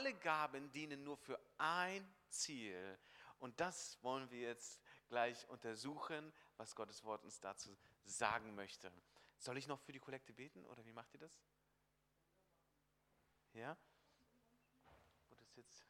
alle Gaben dienen nur für ein Ziel. Und das wollen wir jetzt gleich untersuchen, was Gottes Wort uns dazu sagen möchte. Soll ich noch für die Kollekte beten oder wie macht ihr das? Ja? Wo das jetzt?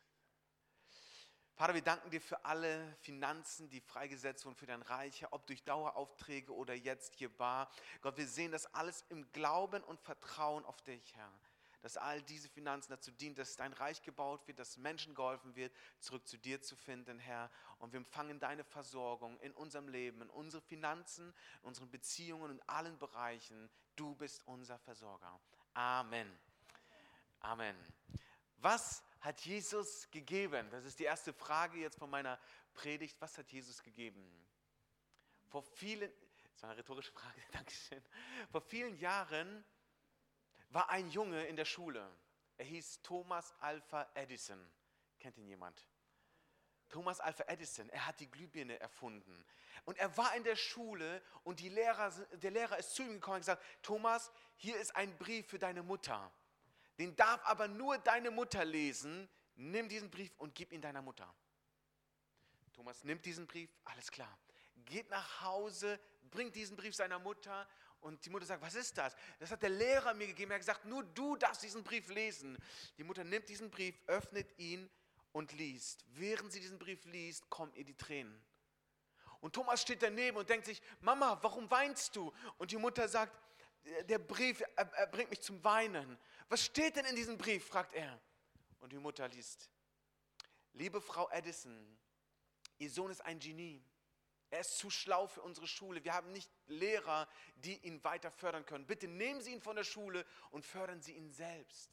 Vater, wir danken dir für alle Finanzen, die freigesetzt wurden für dein Reich, ob durch Daueraufträge oder jetzt hier bar. Gott, wir sehen das alles im Glauben und Vertrauen auf dich, Herr. Dass all diese Finanzen dazu dienen, dass dein Reich gebaut wird, dass Menschen geholfen wird, zurück zu dir zu finden, Herr. Und wir empfangen deine Versorgung in unserem Leben, in unseren Finanzen, in unseren Beziehungen, in allen Bereichen. Du bist unser Versorger. Amen. Amen. Was hat Jesus gegeben? Das ist die erste Frage jetzt von meiner Predigt. Was hat Jesus gegeben? Das war eine rhetorische Frage, Dankeschön. Vor vielen Jahren war ein Junge in der Schule. Er hieß Thomas Alva Edison. Kennt ihn jemand? Thomas Alva Edison, er hat die Glühbirne erfunden. Und er war in der Schule und der Lehrer ist zu ihm gekommen und gesagt, Thomas, hier ist ein Brief für deine Mutter. Den darf aber nur deine Mutter lesen. Nimm diesen Brief und gib ihn deiner Mutter. Thomas nimmt diesen Brief, alles klar. Geht nach Hause, bringt diesen Brief seiner Mutter und die Mutter sagt, was ist das? Das hat der Lehrer mir gegeben. Er hat gesagt, nur du darfst diesen Brief lesen. Die Mutter nimmt diesen Brief, öffnet ihn und liest. Während sie diesen Brief liest, kommen ihr die Tränen. Und Thomas steht daneben und denkt sich, Mama, warum weinst du? Und die Mutter sagt, der Brief, er bringt mich zum Weinen. Was steht denn in diesem Brief, fragt er. Und die Mutter liest, liebe Frau Edison, Ihr Sohn ist ein Genie. Er ist zu schlau für unsere Schule. Wir haben nicht Lehrer, die ihn weiter fördern können. Bitte nehmen Sie ihn von der Schule und fördern Sie ihn selbst.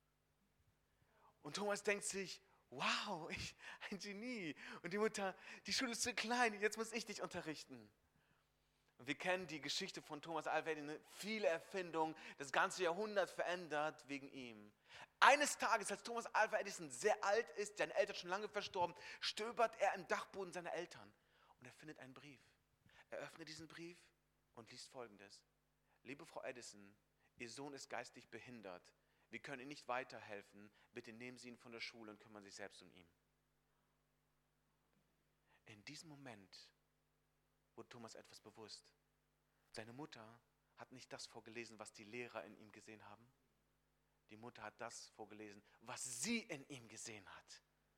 Und Thomas denkt sich, wow, ein Genie. Und die Mutter, die Schule ist zu klein, jetzt muss ich dich unterrichten. Und wir kennen die Geschichte von Thomas Alva Edison, viele Erfindungen, das ganze Jahrhundert verändert wegen ihm. Eines Tages, als Thomas Alva Edison sehr alt ist, seine Eltern schon lange verstorben, stöbert er im Dachboden seiner Eltern und er findet einen Brief. Er öffnet diesen Brief und liest Folgendes. Liebe Frau Edison, Ihr Sohn ist geistig behindert. Wir können ihm nicht weiterhelfen. Bitte nehmen Sie ihn von der Schule und kümmern sich selbst um ihn. In diesem Moment wurde Thomas etwas bewusst. Seine Mutter hat nicht das vorgelesen, was die Lehrer in ihm gesehen haben. Die Mutter hat das vorgelesen, was sie in ihm gesehen hat.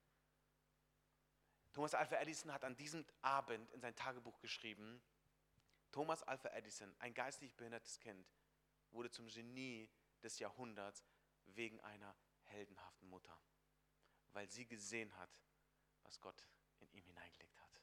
Thomas Alva Edison hat an diesem Abend in sein Tagebuch geschrieben, Thomas Alva Edison, ein geistig behindertes Kind, wurde zum Genie des Jahrhunderts wegen einer heldenhaften Mutter, weil sie gesehen hat, was Gott in ihm hineingelegt hat.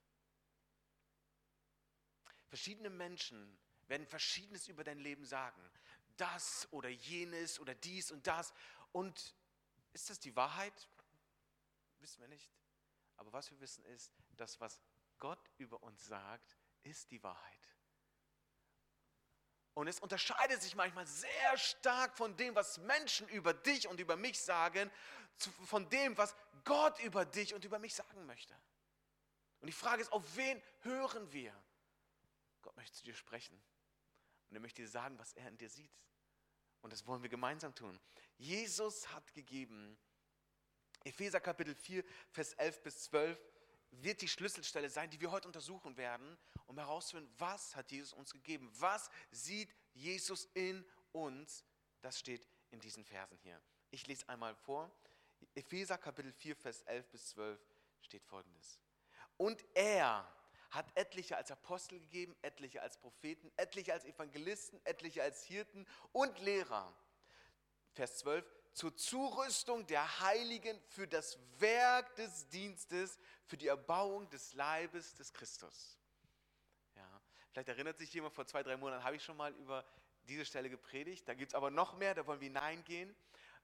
Verschiedene Menschen werden Verschiedenes über dein Leben sagen. Das oder jenes oder dies und das. Und ist das die Wahrheit? Wissen wir nicht. Aber was wir wissen ist, dass was Gott über uns sagt, ist die Wahrheit. Und es unterscheidet sich manchmal sehr stark von dem, was Menschen über dich und über mich sagen, von dem, was Gott über dich und über mich sagen möchte. Und die Frage ist, auf wen hören wir? Gott möchte zu dir sprechen. Und er möchte dir sagen, was er in dir sieht. Und das wollen wir gemeinsam tun. Jesus hat gegeben, Epheser Kapitel 4, Vers 11 bis 12, wird die Schlüsselstelle sein, die wir heute untersuchen werden, um herauszufinden, was hat Jesus uns gegeben? Was sieht Jesus in uns? Das steht in diesen Versen hier. Ich lese einmal vor. Epheser Kapitel 4, Vers 11 bis 12 steht Folgendes. Und er hat etliche als Apostel gegeben, etliche als Propheten, etliche als Evangelisten, etliche als Hirten und Lehrer. Vers 12, zur Zurüstung der Heiligen für das Werk des Dienstes, für die Erbauung des Leibes des Christus. Ja, vielleicht erinnert sich jemand, vor 2-3 Monaten habe ich schon mal über diese Stelle gepredigt. Da gibt es aber noch mehr, da wollen wir hineingehen.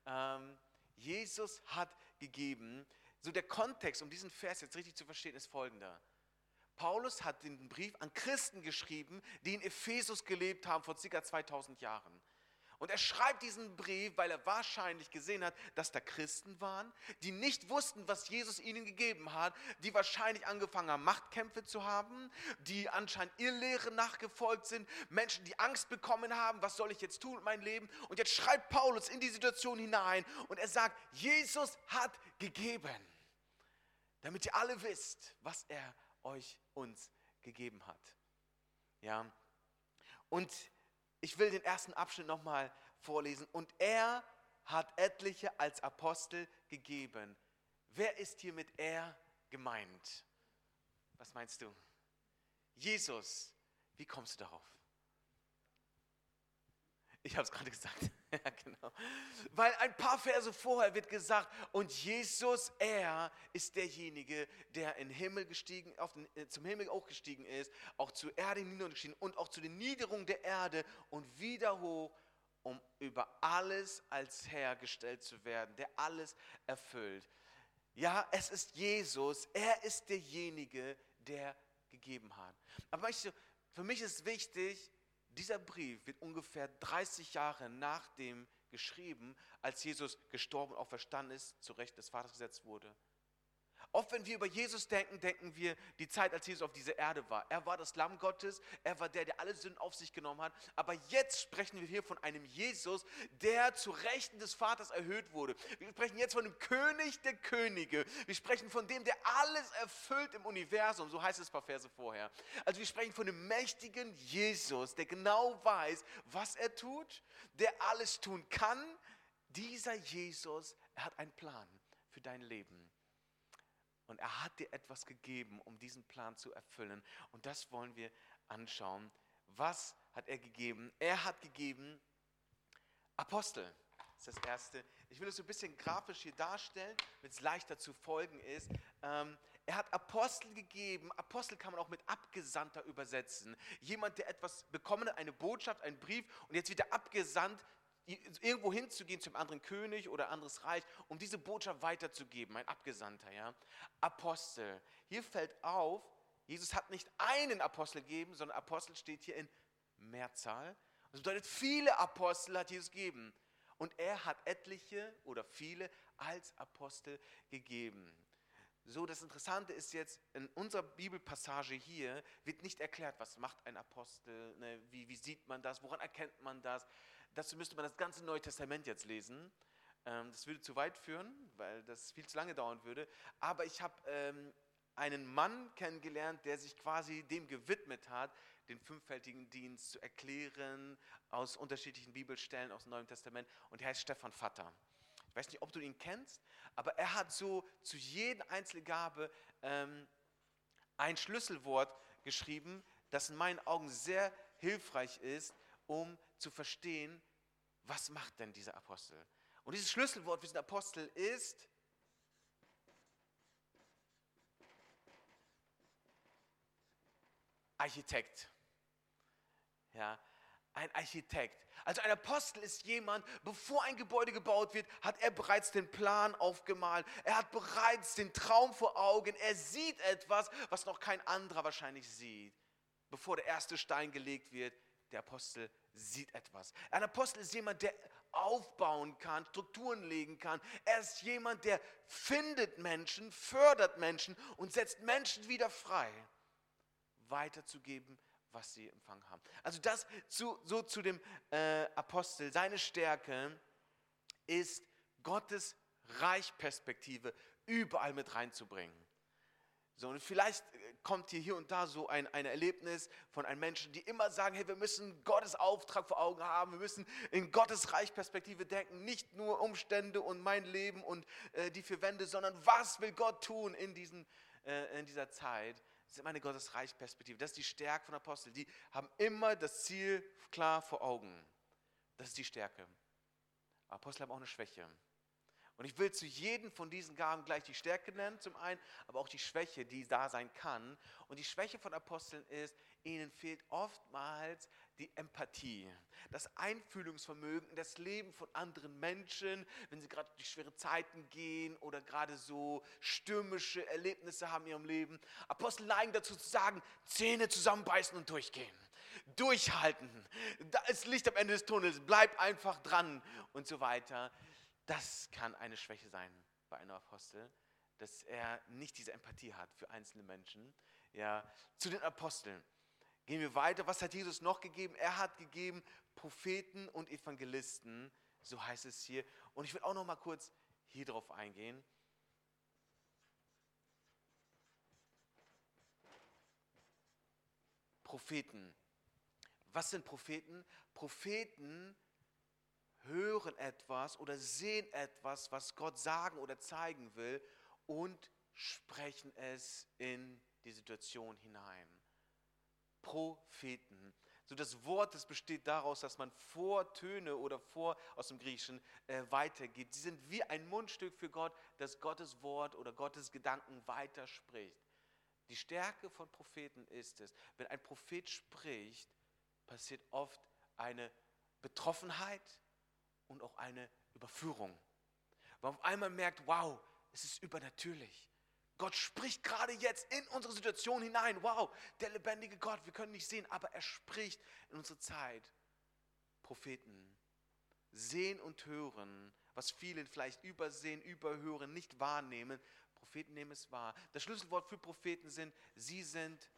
Jesus hat gegeben. So der Kontext, um diesen Vers jetzt richtig zu verstehen, ist folgender. Paulus hat den Brief an Christen geschrieben, die in Ephesus gelebt haben vor ca. 2000 Jahren. Und er schreibt diesen Brief, weil er wahrscheinlich gesehen hat, dass da Christen waren, die nicht wussten, was Jesus ihnen gegeben hat, die wahrscheinlich angefangen haben, Machtkämpfe zu haben, die anscheinend Irrlehren nachgefolgt sind, Menschen, die Angst bekommen haben, was soll ich jetzt tun mit meinem Leben? Und jetzt schreibt Paulus in die Situation hinein und er sagt, Jesus hat gegeben, damit ihr alle wisst, was er uns gegeben hat. Ja, und ich will den ersten Abschnitt nochmal vorlesen. Und er hat etliche als Apostel gegeben. Wer ist hier mit er gemeint? Was meinst du? Jesus. Wie kommst du darauf? Ich habe es gerade gesagt. Ja, genau. Weil ein paar Verse vorher wird gesagt, und Jesus, er ist derjenige, der in den Himmel gestiegen, zum Himmel auch gestiegen ist, auch zur Erde hinuntergestiegen und auch zu den Niederungen der Erde und wieder hoch, um über alles als Herr gestellt zu werden, der alles erfüllt. Ja, es ist Jesus, er ist derjenige, der gegeben hat. Aber für mich ist wichtig, dieser Brief wird ungefähr 30 Jahre nach dem geschrieben, als Jesus gestorben und auferstanden ist, zu Recht des Vaters gesetzt wurde. Oft, wenn wir über Jesus denken, denken wir die Zeit, als Jesus auf dieser Erde war. Er war das Lamm Gottes, er war der, der alle Sünden auf sich genommen hat. Aber jetzt sprechen wir hier von einem Jesus, der zu Rechten des Vaters erhöht wurde. Wir sprechen jetzt von dem König der Könige. Wir sprechen von dem, der alles erfüllt im Universum. So heißt es ein paar Verse vorher. Also wir sprechen von dem mächtigen Jesus, der genau weiß, was er tut, der alles tun kann. Dieser Jesus, er hat einen Plan für dein Leben. Und er hat dir etwas gegeben, um diesen Plan zu erfüllen. Und das wollen wir anschauen. Was hat er gegeben? Er hat gegeben Apostel. Das ist das Erste. Ich will es so ein bisschen grafisch hier darstellen, damit es leichter zu folgen ist. Er hat Apostel gegeben. Apostel kann man auch mit Abgesandter übersetzen. Jemand, der etwas bekommen hat, eine Botschaft, einen Brief, und jetzt wird er abgesandt, irgendwo hinzugehen zum anderen König oder anderes Reich, um diese Botschaft weiterzugeben, ein Abgesandter, ja. Apostel. Hier fällt auf, Jesus hat nicht einen Apostel gegeben, sondern Apostel steht hier in Mehrzahl. Das bedeutet, viele Apostel hat Jesus gegeben. Und er hat etliche oder viele als Apostel gegeben. So, das Interessante ist jetzt, in unserer Bibelpassage hier wird nicht erklärt, was macht ein Apostel, ne, wie sieht man das, woran erkennt man das. Dazu müsste man das ganze Neue Testament jetzt lesen. Das würde zu weit führen, weil das viel zu lange dauern würde. Aber ich habe einen Mann kennengelernt, der sich quasi dem gewidmet hat, den fünffältigen Dienst zu erklären aus unterschiedlichen Bibelstellen aus dem Neuen Testament. Und er heißt Stefan Vatter. Ich weiß nicht, ob du ihn kennst, aber er hat so zu jeder einzelnen Gabe ein Schlüsselwort geschrieben, das in meinen Augen sehr hilfreich ist, um zu verstehen, was macht denn dieser Apostel? Und dieses Schlüsselwort für diesen Apostel ist Architekt. Ja, ein Architekt. Also ein Apostel ist jemand, bevor ein Gebäude gebaut wird, hat er bereits den Plan aufgemalt. Er hat bereits den Traum vor Augen. Er sieht etwas, was noch kein anderer wahrscheinlich sieht. Bevor der erste Stein gelegt wird, der Apostel sieht etwas. Ein Apostel ist jemand, der aufbauen kann, Strukturen legen kann. Er ist jemand, der findet Menschen, fördert Menschen und setzt Menschen wieder frei, weiterzugeben, was sie empfangen haben. Also das so zu dem Apostel. Seine Stärke ist, Gottes Reichperspektive überall mit reinzubringen. So, und vielleicht kommt hier und da so ein Erlebnis von einem Menschen, die immer sagen, hey, wir müssen Gottes Auftrag vor Augen haben, wir müssen in Gottes Reichperspektive denken, nicht nur Umstände und mein Leben und die vier Wände, sondern was will Gott tun in dieser Zeit. Das ist immer eine Gottes Reichperspektive. Das ist die Stärke von Aposteln. Die haben immer das Ziel klar vor Augen. Das ist die Stärke. Apostel haben auch eine Schwäche. Und ich will zu jedem von diesen Gaben gleich die Stärke nennen, zum einen, aber auch die Schwäche, die da sein kann. Und die Schwäche von Aposteln ist, ihnen fehlt oftmals die Empathie, das Einfühlungsvermögen in das Leben von anderen Menschen, wenn sie gerade durch schwere Zeiten gehen oder gerade so stürmische Erlebnisse haben in ihrem Leben. Apostel neigen dazu zu sagen, Zähne zusammenbeißen und durchgehen. Durchhalten. Da ist Licht am Ende des Tunnels. Bleib einfach dran und so weiter. Das kann eine Schwäche sein bei einem Apostel, dass er nicht diese Empathie hat für einzelne Menschen. Ja, zu den Aposteln. Gehen wir weiter. Was hat Jesus noch gegeben? Er hat gegeben Propheten und Evangelisten. So heißt es hier. Und ich will auch noch mal kurz hier drauf eingehen. Propheten. Was sind Propheten? Propheten hören etwas oder sehen etwas, was Gott sagen oder zeigen will und sprechen es in die Situation hinein. Propheten. So das Wort, das besteht daraus, dass man Vortöne oder aus dem Griechischen weitergibt. Sie sind wie ein Mundstück für Gott, das Gottes Wort oder Gottes Gedanken weiterspricht. Die Stärke von Propheten ist es, wenn ein Prophet spricht, passiert oft eine Betroffenheit und auch eine Überführung. Man auf einmal merkt, wow, es ist übernatürlich. Gott spricht gerade jetzt in unsere Situation hinein. Wow, der lebendige Gott, wir können nicht sehen, aber er spricht in unsere Zeit. Propheten sehen und hören, was viele vielleicht übersehen, überhören, nicht wahrnehmen. Propheten nehmen es wahr. Das Schlüsselwort für Propheten sind, sie sind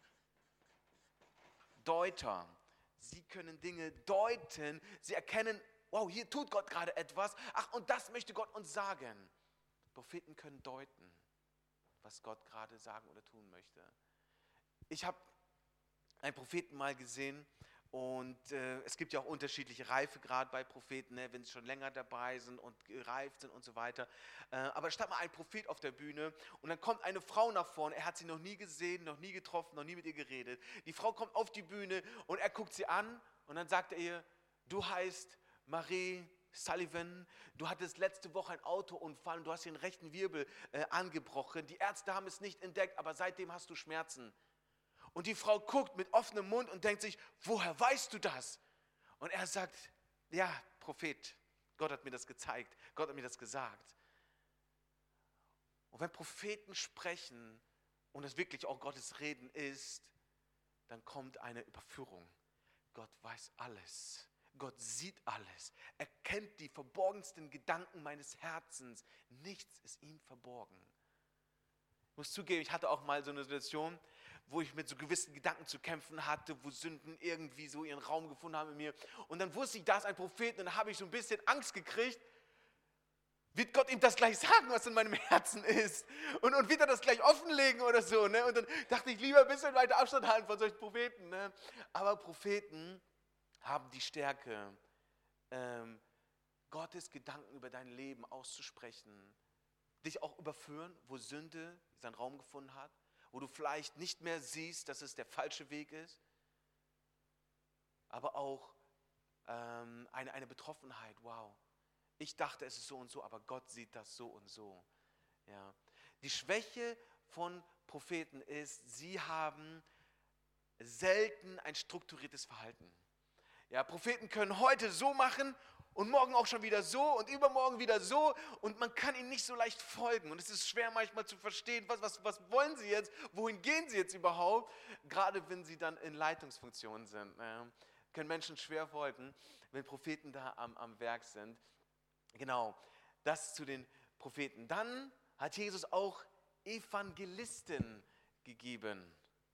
Deuter. Sie können Dinge deuten. Sie erkennen, wow, hier tut Gott gerade etwas. Ach, und das möchte Gott uns sagen. Propheten können deuten, was Gott gerade sagen oder tun möchte. Ich habe einen Propheten mal gesehen und es gibt ja auch unterschiedliche Reifegrad bei Propheten, ne, wenn sie schon länger dabei sind und gereift sind und so weiter. Aber da stand mal ein Prophet auf der Bühne und dann kommt eine Frau nach vorne, er hat sie noch nie gesehen, noch nie getroffen, noch nie mit ihr geredet. Die Frau kommt auf die Bühne und er guckt sie an und dann sagt er ihr, du heißt Marie Sullivan, du hattest letzte Woche einen Autounfall und du hast den rechten Wirbel angebrochen. Die Ärzte haben es nicht entdeckt, aber seitdem hast du Schmerzen. Und die Frau guckt mit offenem Mund und denkt sich, woher weißt du das? Und er sagt, ja, Prophet, Gott hat mir das gezeigt, Gott hat mir das gesagt. Und wenn Propheten sprechen und es wirklich auch Gottes Reden ist, dann kommt eine Überführung. Gott weiß alles. Gott sieht alles. Er kennt die verborgensten Gedanken meines Herzens. Nichts ist ihm verborgen. Ich muss zugeben, ich hatte auch mal so eine Situation, wo ich mit so gewissen Gedanken zu kämpfen hatte, wo Sünden irgendwie so ihren Raum gefunden haben in mir. Und dann wusste ich, da ist ein Prophet und dann habe ich so ein bisschen Angst gekriegt. Wird Gott ihm das gleich sagen, was in meinem Herzen ist? Und wird er das gleich offenlegen oder so? Ne? Und dann dachte ich, lieber ein bisschen weiter Abstand halten von solchen Propheten. Ne? Aber Propheten haben die Stärke, Gottes Gedanken über dein Leben auszusprechen, dich auch überführen, wo Sünde seinen Raum gefunden hat, wo du vielleicht nicht mehr siehst, dass es der falsche Weg ist, aber auch eine Betroffenheit, wow, ich dachte, es ist so und so, aber Gott sieht das so und so. Ja. Die Schwäche von Propheten ist, sie haben selten ein strukturiertes Verhalten. Ja, Propheten können heute so machen und morgen auch schon wieder so und übermorgen wieder so und man kann ihnen nicht so leicht folgen und es ist schwer manchmal zu verstehen, was wollen sie jetzt, wohin gehen sie jetzt überhaupt, gerade wenn sie dann in Leitungsfunktionen sind. Können Menschen schwer folgen, wenn Propheten da am Werk sind. Genau, das zu den Propheten. Dann hat Jesus auch Evangelisten gegeben.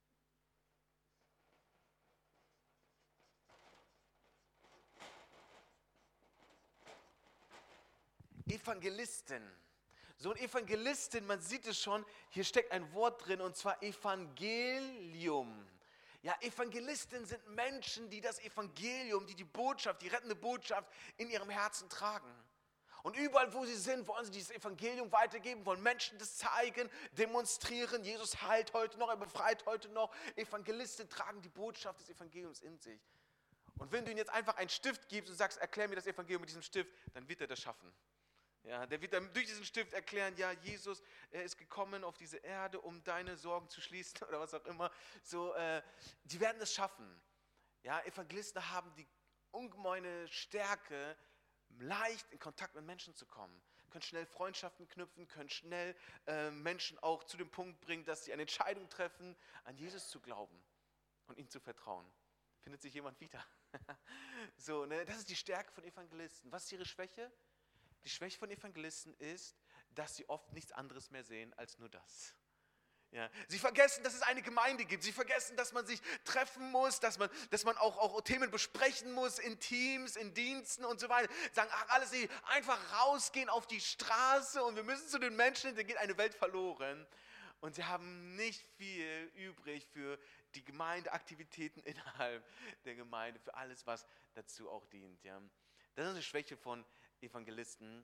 Evangelisten. So ein Evangelisten, man sieht es schon, hier steckt ein Wort drin und zwar Evangelium. Ja, Evangelisten sind Menschen, die das Evangelium, die Botschaft, die rettende Botschaft in ihrem Herzen tragen. Und überall, wo sie sind, wollen sie dieses Evangelium weitergeben, wollen Menschen das zeigen, demonstrieren. Jesus heilt heute noch, er befreit heute noch. Evangelisten tragen die Botschaft des Evangeliums in sich. Und wenn du ihnen jetzt einfach einen Stift gibst und sagst, erklär mir das Evangelium mit diesem Stift, dann wird er das schaffen. Ja, der wird dann durch diesen Stift erklären, ja, Jesus, er ist gekommen auf diese Erde, um deine Sorgen zu schließen oder was auch immer. So, die werden es schaffen. Ja, Evangelisten haben die ungemeine Stärke, leicht in Kontakt mit Menschen zu kommen, können schnell Freundschaften knüpfen, können schnell Menschen auch zu dem Punkt bringen, dass sie eine Entscheidung treffen, an Jesus zu glauben und ihm zu vertrauen. Findet sich jemand wieder? So, ne? Das ist die Stärke von Evangelisten. Was ist ihre Schwäche? Die Schwäche von Evangelisten ist, dass sie oft nichts anderes mehr sehen als nur das. Ja, sie vergessen, dass es eine Gemeinde gibt. Sie vergessen, dass man sich treffen muss, dass man auch Themen besprechen muss in Teams, in Diensten und so weiter. Sagen, ach, alles nicht, einfach rausgehen auf die Straße und wir müssen zu den Menschen, da geht eine Welt verloren. Und sie haben nicht viel übrig für die Gemeindeaktivitäten innerhalb der Gemeinde, für alles, was dazu auch dient. Ja. Das ist eine Schwäche von Evangelisten.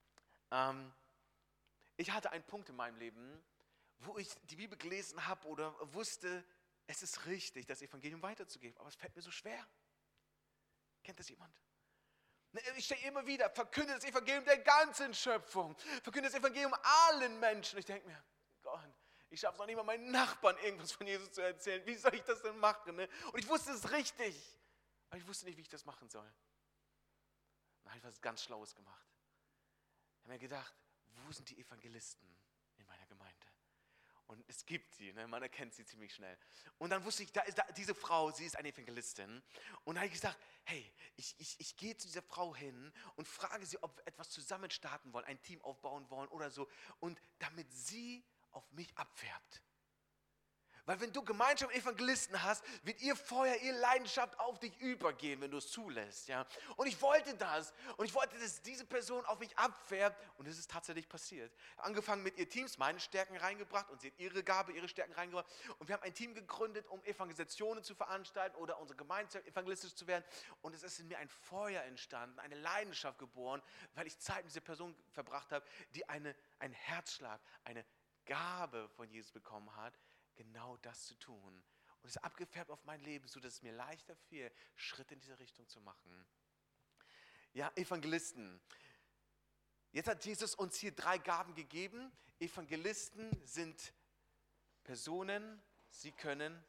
Ich hatte einen Punkt in meinem Leben, wo ich die Bibel gelesen habe oder wusste, es ist richtig, das Evangelium weiterzugeben, aber es fällt mir so schwer. Kennt das jemand? Ich stehe immer wieder, verkünde das Evangelium der ganzen Schöpfung, verkünde das Evangelium allen Menschen. Ich denke mir, Gott, ich schaffe es noch nicht mal meinen Nachbarn irgendwas von Jesus zu erzählen. Wie soll ich das denn machen? Ne? Und ich wusste es richtig, aber ich wusste nicht, wie ich das machen soll. Dann habe ich was ganz Schlaues gemacht. Ich habe mir gedacht, wo sind die Evangelisten in meiner Gemeinde? Und es gibt sie, ne? Man erkennt sie ziemlich schnell. Und dann wusste ich, diese Frau, sie ist eine Evangelistin. Und dann habe ich gesagt, hey, ich gehe zu dieser Frau hin und frage sie, ob wir etwas zusammen starten wollen, ein Team aufbauen wollen oder so. Und damit sie auf mich abfärbt. Weil wenn du Gemeinschaft mit Evangelisten hast, wird ihr Feuer, ihre Leidenschaft auf dich übergehen, wenn du es zulässt. Ja? Und ich wollte das. Und ich wollte, dass diese Person auf mich abfärbt. Und es ist tatsächlich passiert. Angefangen mit ihr Teams, meine Stärken reingebracht. Und sie hat ihre Gabe, ihre Stärken reingebracht. Und wir haben ein Team gegründet, um Evangelisationen zu veranstalten oder unsere Gemeinde evangelistisch zu werden. Und es ist in mir ein Feuer entstanden, eine Leidenschaft geboren, weil ich Zeit mit dieser Person verbracht habe, die einen Herzschlag, eine Gabe von Jesus bekommen hat, genau das zu tun. Und es ist abgefärbt auf mein Leben, sodass es mir leichter fiel, Schritte in diese Richtung zu machen. Ja, Evangelisten. Jetzt hat Jesus uns hier 3 Gaben gegeben. Evangelisten sind Personen, sie können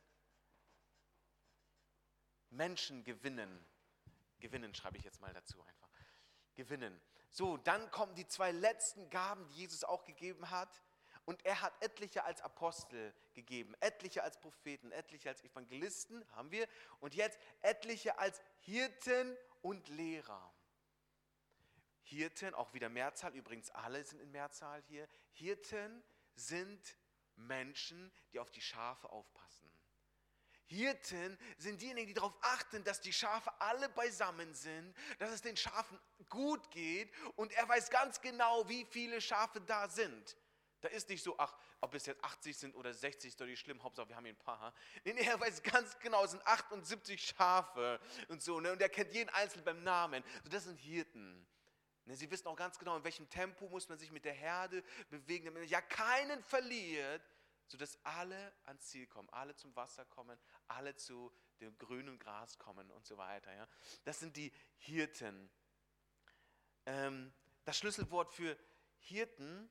Menschen gewinnen. Gewinnen schreibe ich jetzt mal dazu einfach. Gewinnen. So, dann kommen die 2 letzten Gaben, die Jesus auch gegeben hat. Und er hat etliche als Apostel gegeben, etliche als Propheten, etliche als Evangelisten, haben wir. Und jetzt etliche als Hirten und Lehrer. Hirten, auch wieder Mehrzahl, übrigens alle sind in Mehrzahl hier. Hirten sind Menschen, die auf die Schafe aufpassen. Hirten sind diejenigen, die darauf achten, dass die Schafe alle beisammen sind, dass es den Schafen gut geht und er weiß ganz genau, wie viele Schafe da sind. Da ist nicht so, ach, ob es jetzt 80 sind oder 60, ist doch nicht schlimm, Hauptsache wir haben hier ein paar. Nee, er weiß ganz genau, es sind 78 Schafe und so, ne? Und er kennt jeden Einzelnen beim Namen. So, das sind Hirten. Ne? Sie wissen auch ganz genau, in welchem Tempo muss man sich mit der Herde bewegen, damit man ja keinen verliert, sodass alle ans Ziel kommen, alle zum Wasser kommen, alle zu dem grünen Gras kommen und so weiter. Ja? Das sind die Hirten. Das Schlüsselwort für Hirten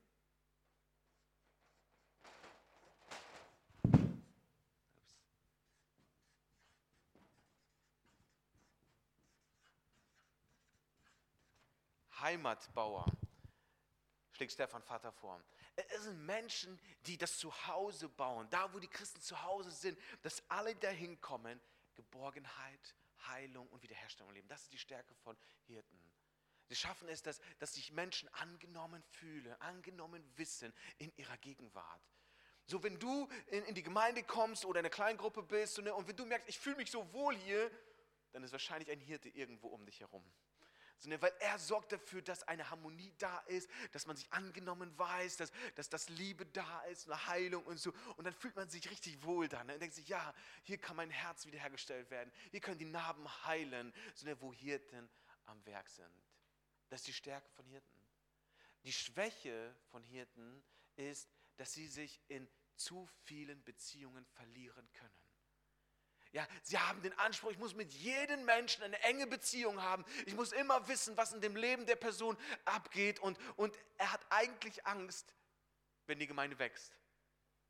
Heimatbauer, schlägt Stefan Vater vor. Es sind Menschen, die das Zuhause bauen, da wo die Christen zu Hause sind, dass alle dahin kommen, Geborgenheit, Heilung und Wiederherstellung leben. Das ist die Stärke von Hirten. Sie schaffen es, dass sich Menschen angenommen fühlen, angenommen wissen in ihrer Gegenwart. So, wenn du in die Gemeinde kommst oder in einer Kleingruppe bist und wenn du merkst, ich fühle mich so wohl hier, dann ist wahrscheinlich ein Hirte irgendwo um dich herum. Weil er sorgt dafür, dass eine Harmonie da ist, dass man sich angenommen weiß, dass das Liebe da ist, eine Heilung und so. Und dann fühlt man sich richtig wohl da. Ne? Und denkt sich, ja, hier kann mein Herz wiederhergestellt werden. Hier können die Narben heilen, wo Hirten am Werk sind. Das ist die Stärke von Hirten. Die Schwäche von Hirten ist, dass sie sich in zu vielen Beziehungen verlieren können. Ja, sie haben den Anspruch, ich muss mit jedem Menschen eine enge Beziehung haben. Ich muss immer wissen, was in dem Leben der Person abgeht. Und er hat eigentlich Angst, wenn die Gemeinde wächst.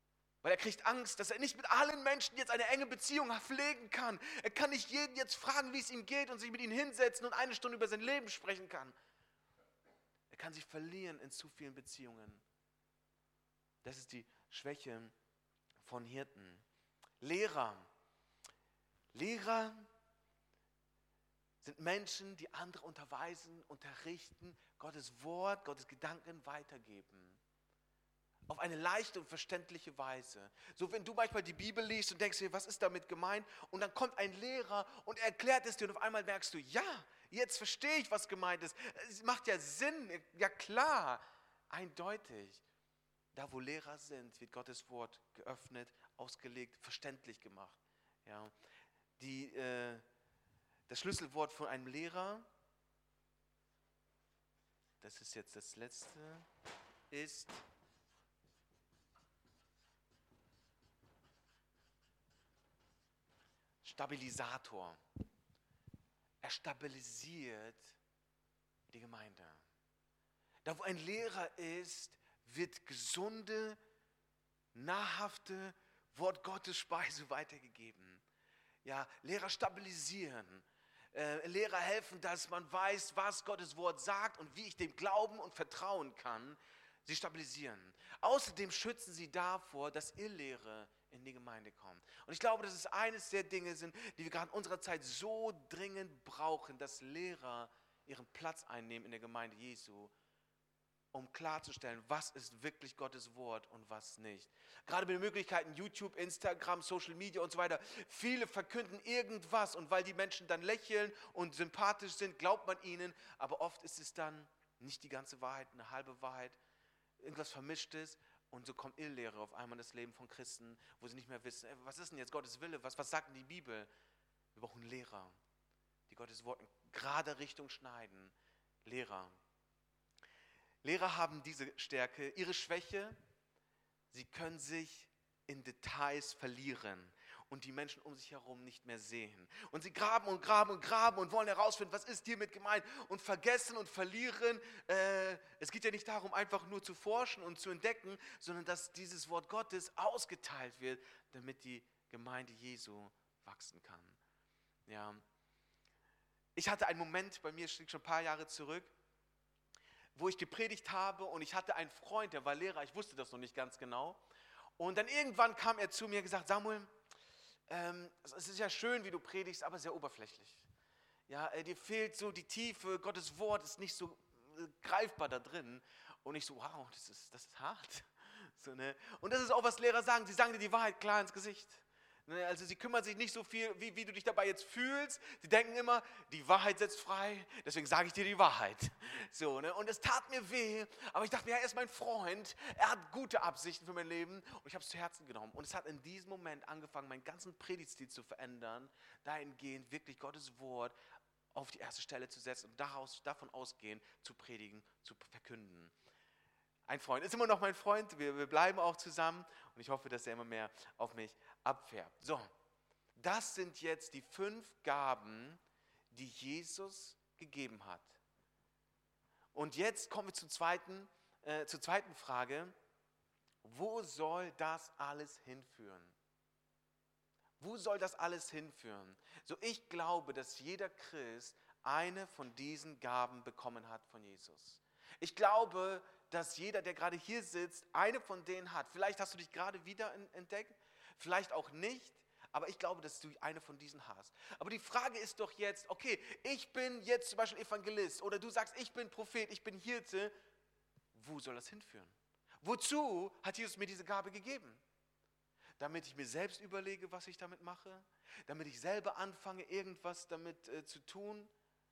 Weil er kriegt Angst, dass er nicht mit allen Menschen jetzt eine enge Beziehung pflegen kann. Er kann nicht jeden jetzt fragen, wie es ihm geht und sich mit ihnen hinsetzen und eine Stunde über sein Leben sprechen kann. Er kann sich verlieren in zu vielen Beziehungen. Das ist die Schwäche von Hirten. Lehrer. Lehrer sind Menschen, die andere unterweisen, unterrichten, Gottes Wort, Gottes Gedanken weitergeben. Auf eine leichte und verständliche Weise. So, wenn du manchmal die Bibel liest und denkst dir, was ist damit gemeint? Und dann kommt ein Lehrer und erklärt es dir und auf einmal merkst du, ja, jetzt verstehe ich, was gemeint ist. Es macht ja Sinn, ja klar, eindeutig. Da, wo Lehrer sind, wird Gottes Wort geöffnet, ausgelegt, verständlich gemacht. Ja. Das Schlüsselwort von einem Lehrer, das ist jetzt das letzte, ist Stabilisator. Er stabilisiert die Gemeinde. Da, wo ein Lehrer ist, wird gesunde, nahrhafte Wort Gottes Speise weitergegeben. Ja, Lehrer stabilisieren. Lehrer helfen, dass man weiß, was Gottes Wort sagt und wie ich dem glauben und vertrauen kann. Sie stabilisieren. Außerdem schützen sie davor, dass Irrlehre in die Gemeinde kommt. Und ich glaube, dass es eines der Dinge sind, die wir gerade in unserer Zeit so dringend brauchen, dass Lehrer ihren Platz einnehmen in der Gemeinde Jesu, um klarzustellen, was ist wirklich Gottes Wort und was nicht. Gerade mit den Möglichkeiten YouTube, Instagram, Social Media und so weiter. Viele verkünden irgendwas und weil die Menschen dann lächeln und sympathisch sind, glaubt man ihnen, aber oft ist es dann nicht die ganze Wahrheit, eine halbe Wahrheit, irgendwas Vermischtes. Und so kommt Irrlehre auf einmal in das Leben von Christen, wo sie nicht mehr wissen, was ist denn jetzt Gottes Wille, was sagt denn die Bibel? Wir brauchen Lehrer, die Gottes Wort in gerade Richtung schneiden. Lehrer. Lehrer haben diese Stärke, ihre Schwäche, sie können sich in Details verlieren und die Menschen um sich herum nicht mehr sehen. Und sie graben und graben und graben und wollen herausfinden, was ist hiermit gemeint und vergessen und verlieren. Es geht ja nicht darum, einfach nur zu forschen und zu entdecken, sondern dass dieses Wort Gottes ausgeteilt wird, damit die Gemeinde Jesu wachsen kann. Ja. Ich hatte einen Moment, bei mir steht schon ein paar Jahre zurück, wo ich gepredigt habe und ich hatte einen Freund, der war Lehrer, ich wusste das noch nicht ganz genau. Und dann irgendwann kam er zu mir und gesagt, Samuel, es ist ja schön, wie du predigst, aber sehr oberflächlich. Ja, dir fehlt so die Tiefe, Gottes Wort ist nicht so greifbar da drin. Und ich so, wow, das ist hart. So, ne? Und das ist auch, was Lehrer sagen, sie sagen dir die Wahrheit klar ins Gesicht. Also sie kümmern sich nicht so viel, wie du dich dabei jetzt fühlst. Sie denken immer, die Wahrheit setzt frei, deswegen sage ich dir die Wahrheit. So, ne? Und es tat mir weh, aber ich dachte mir, er ist mein Freund, er hat gute Absichten für mein Leben und ich habe es zu Herzen genommen. Und es hat in diesem Moment angefangen, meinen ganzen Predigtstil zu verändern, dahingehend wirklich Gottes Wort auf die erste Stelle zu setzen und davon ausgehend zu predigen, zu verkünden. Ein Freund ist immer noch mein Freund, wir bleiben auch zusammen und ich hoffe, dass er immer mehr auf mich abfärbt. So, das sind jetzt die 5 Gaben, die Jesus gegeben hat. Und jetzt kommen wir zur zweiten Frage. Wo soll das alles hinführen? Wo soll das alles hinführen? So, ich glaube, dass jeder Christ eine von diesen Gaben bekommen hat von Jesus. Ich glaube, dass jeder, der gerade hier sitzt, eine von denen hat. Vielleicht hast du dich gerade wieder entdeckt, vielleicht auch nicht, aber ich glaube, dass du eine von diesen hast. Aber die Frage ist doch jetzt, okay, ich bin jetzt zum Beispiel Evangelist oder du sagst, ich bin Prophet, ich bin Hirte. Wo soll das hinführen? Wozu hat Jesus mir diese Gabe gegeben? Damit ich mir selbst überlege, was ich damit mache? Damit ich selber anfange, irgendwas damit zu tun?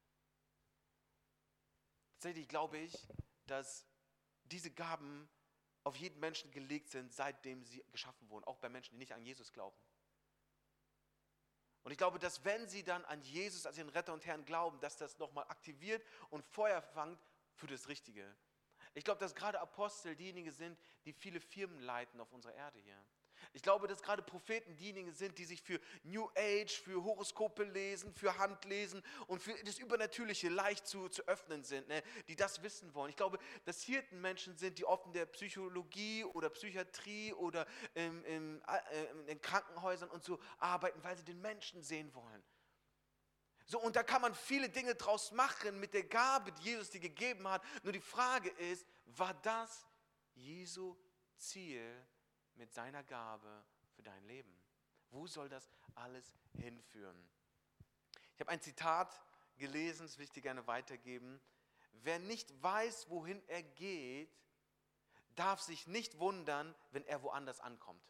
Tatsächlich glaube ich, dass diese Gaben auf jeden Menschen gelegt sind, seitdem sie geschaffen wurden, auch bei Menschen, die nicht an Jesus glauben. Und ich glaube, dass wenn sie dann an Jesus als ihren Retter und Herrn glauben, dass das nochmal aktiviert und Feuer fangt für das Richtige. Ich glaube, dass gerade Apostel diejenigen sind, die viele Firmen leiten auf unserer Erde hier. Ich glaube, dass gerade Propheten diejenigen sind, die sich für New Age, für Horoskope lesen, für Handlesen und für das Übernatürliche leicht zu öffnen sind, ne? Die das wissen wollen. Ich glaube, dass Hirten Menschen sind, die oft in der Psychologie oder Psychiatrie oder in Krankenhäusern und so arbeiten, weil sie den Menschen sehen wollen. So, und da kann man viele Dinge draus machen mit der Gabe, die Jesus dir gegeben hat. Nur die Frage ist, war das Jesu Ziel mit seiner Gabe für dein Leben? Wo soll das alles hinführen? Ich habe ein Zitat gelesen, das will ich dir gerne weitergeben. Wer nicht weiß, wohin er geht, darf sich nicht wundern, wenn er woanders ankommt.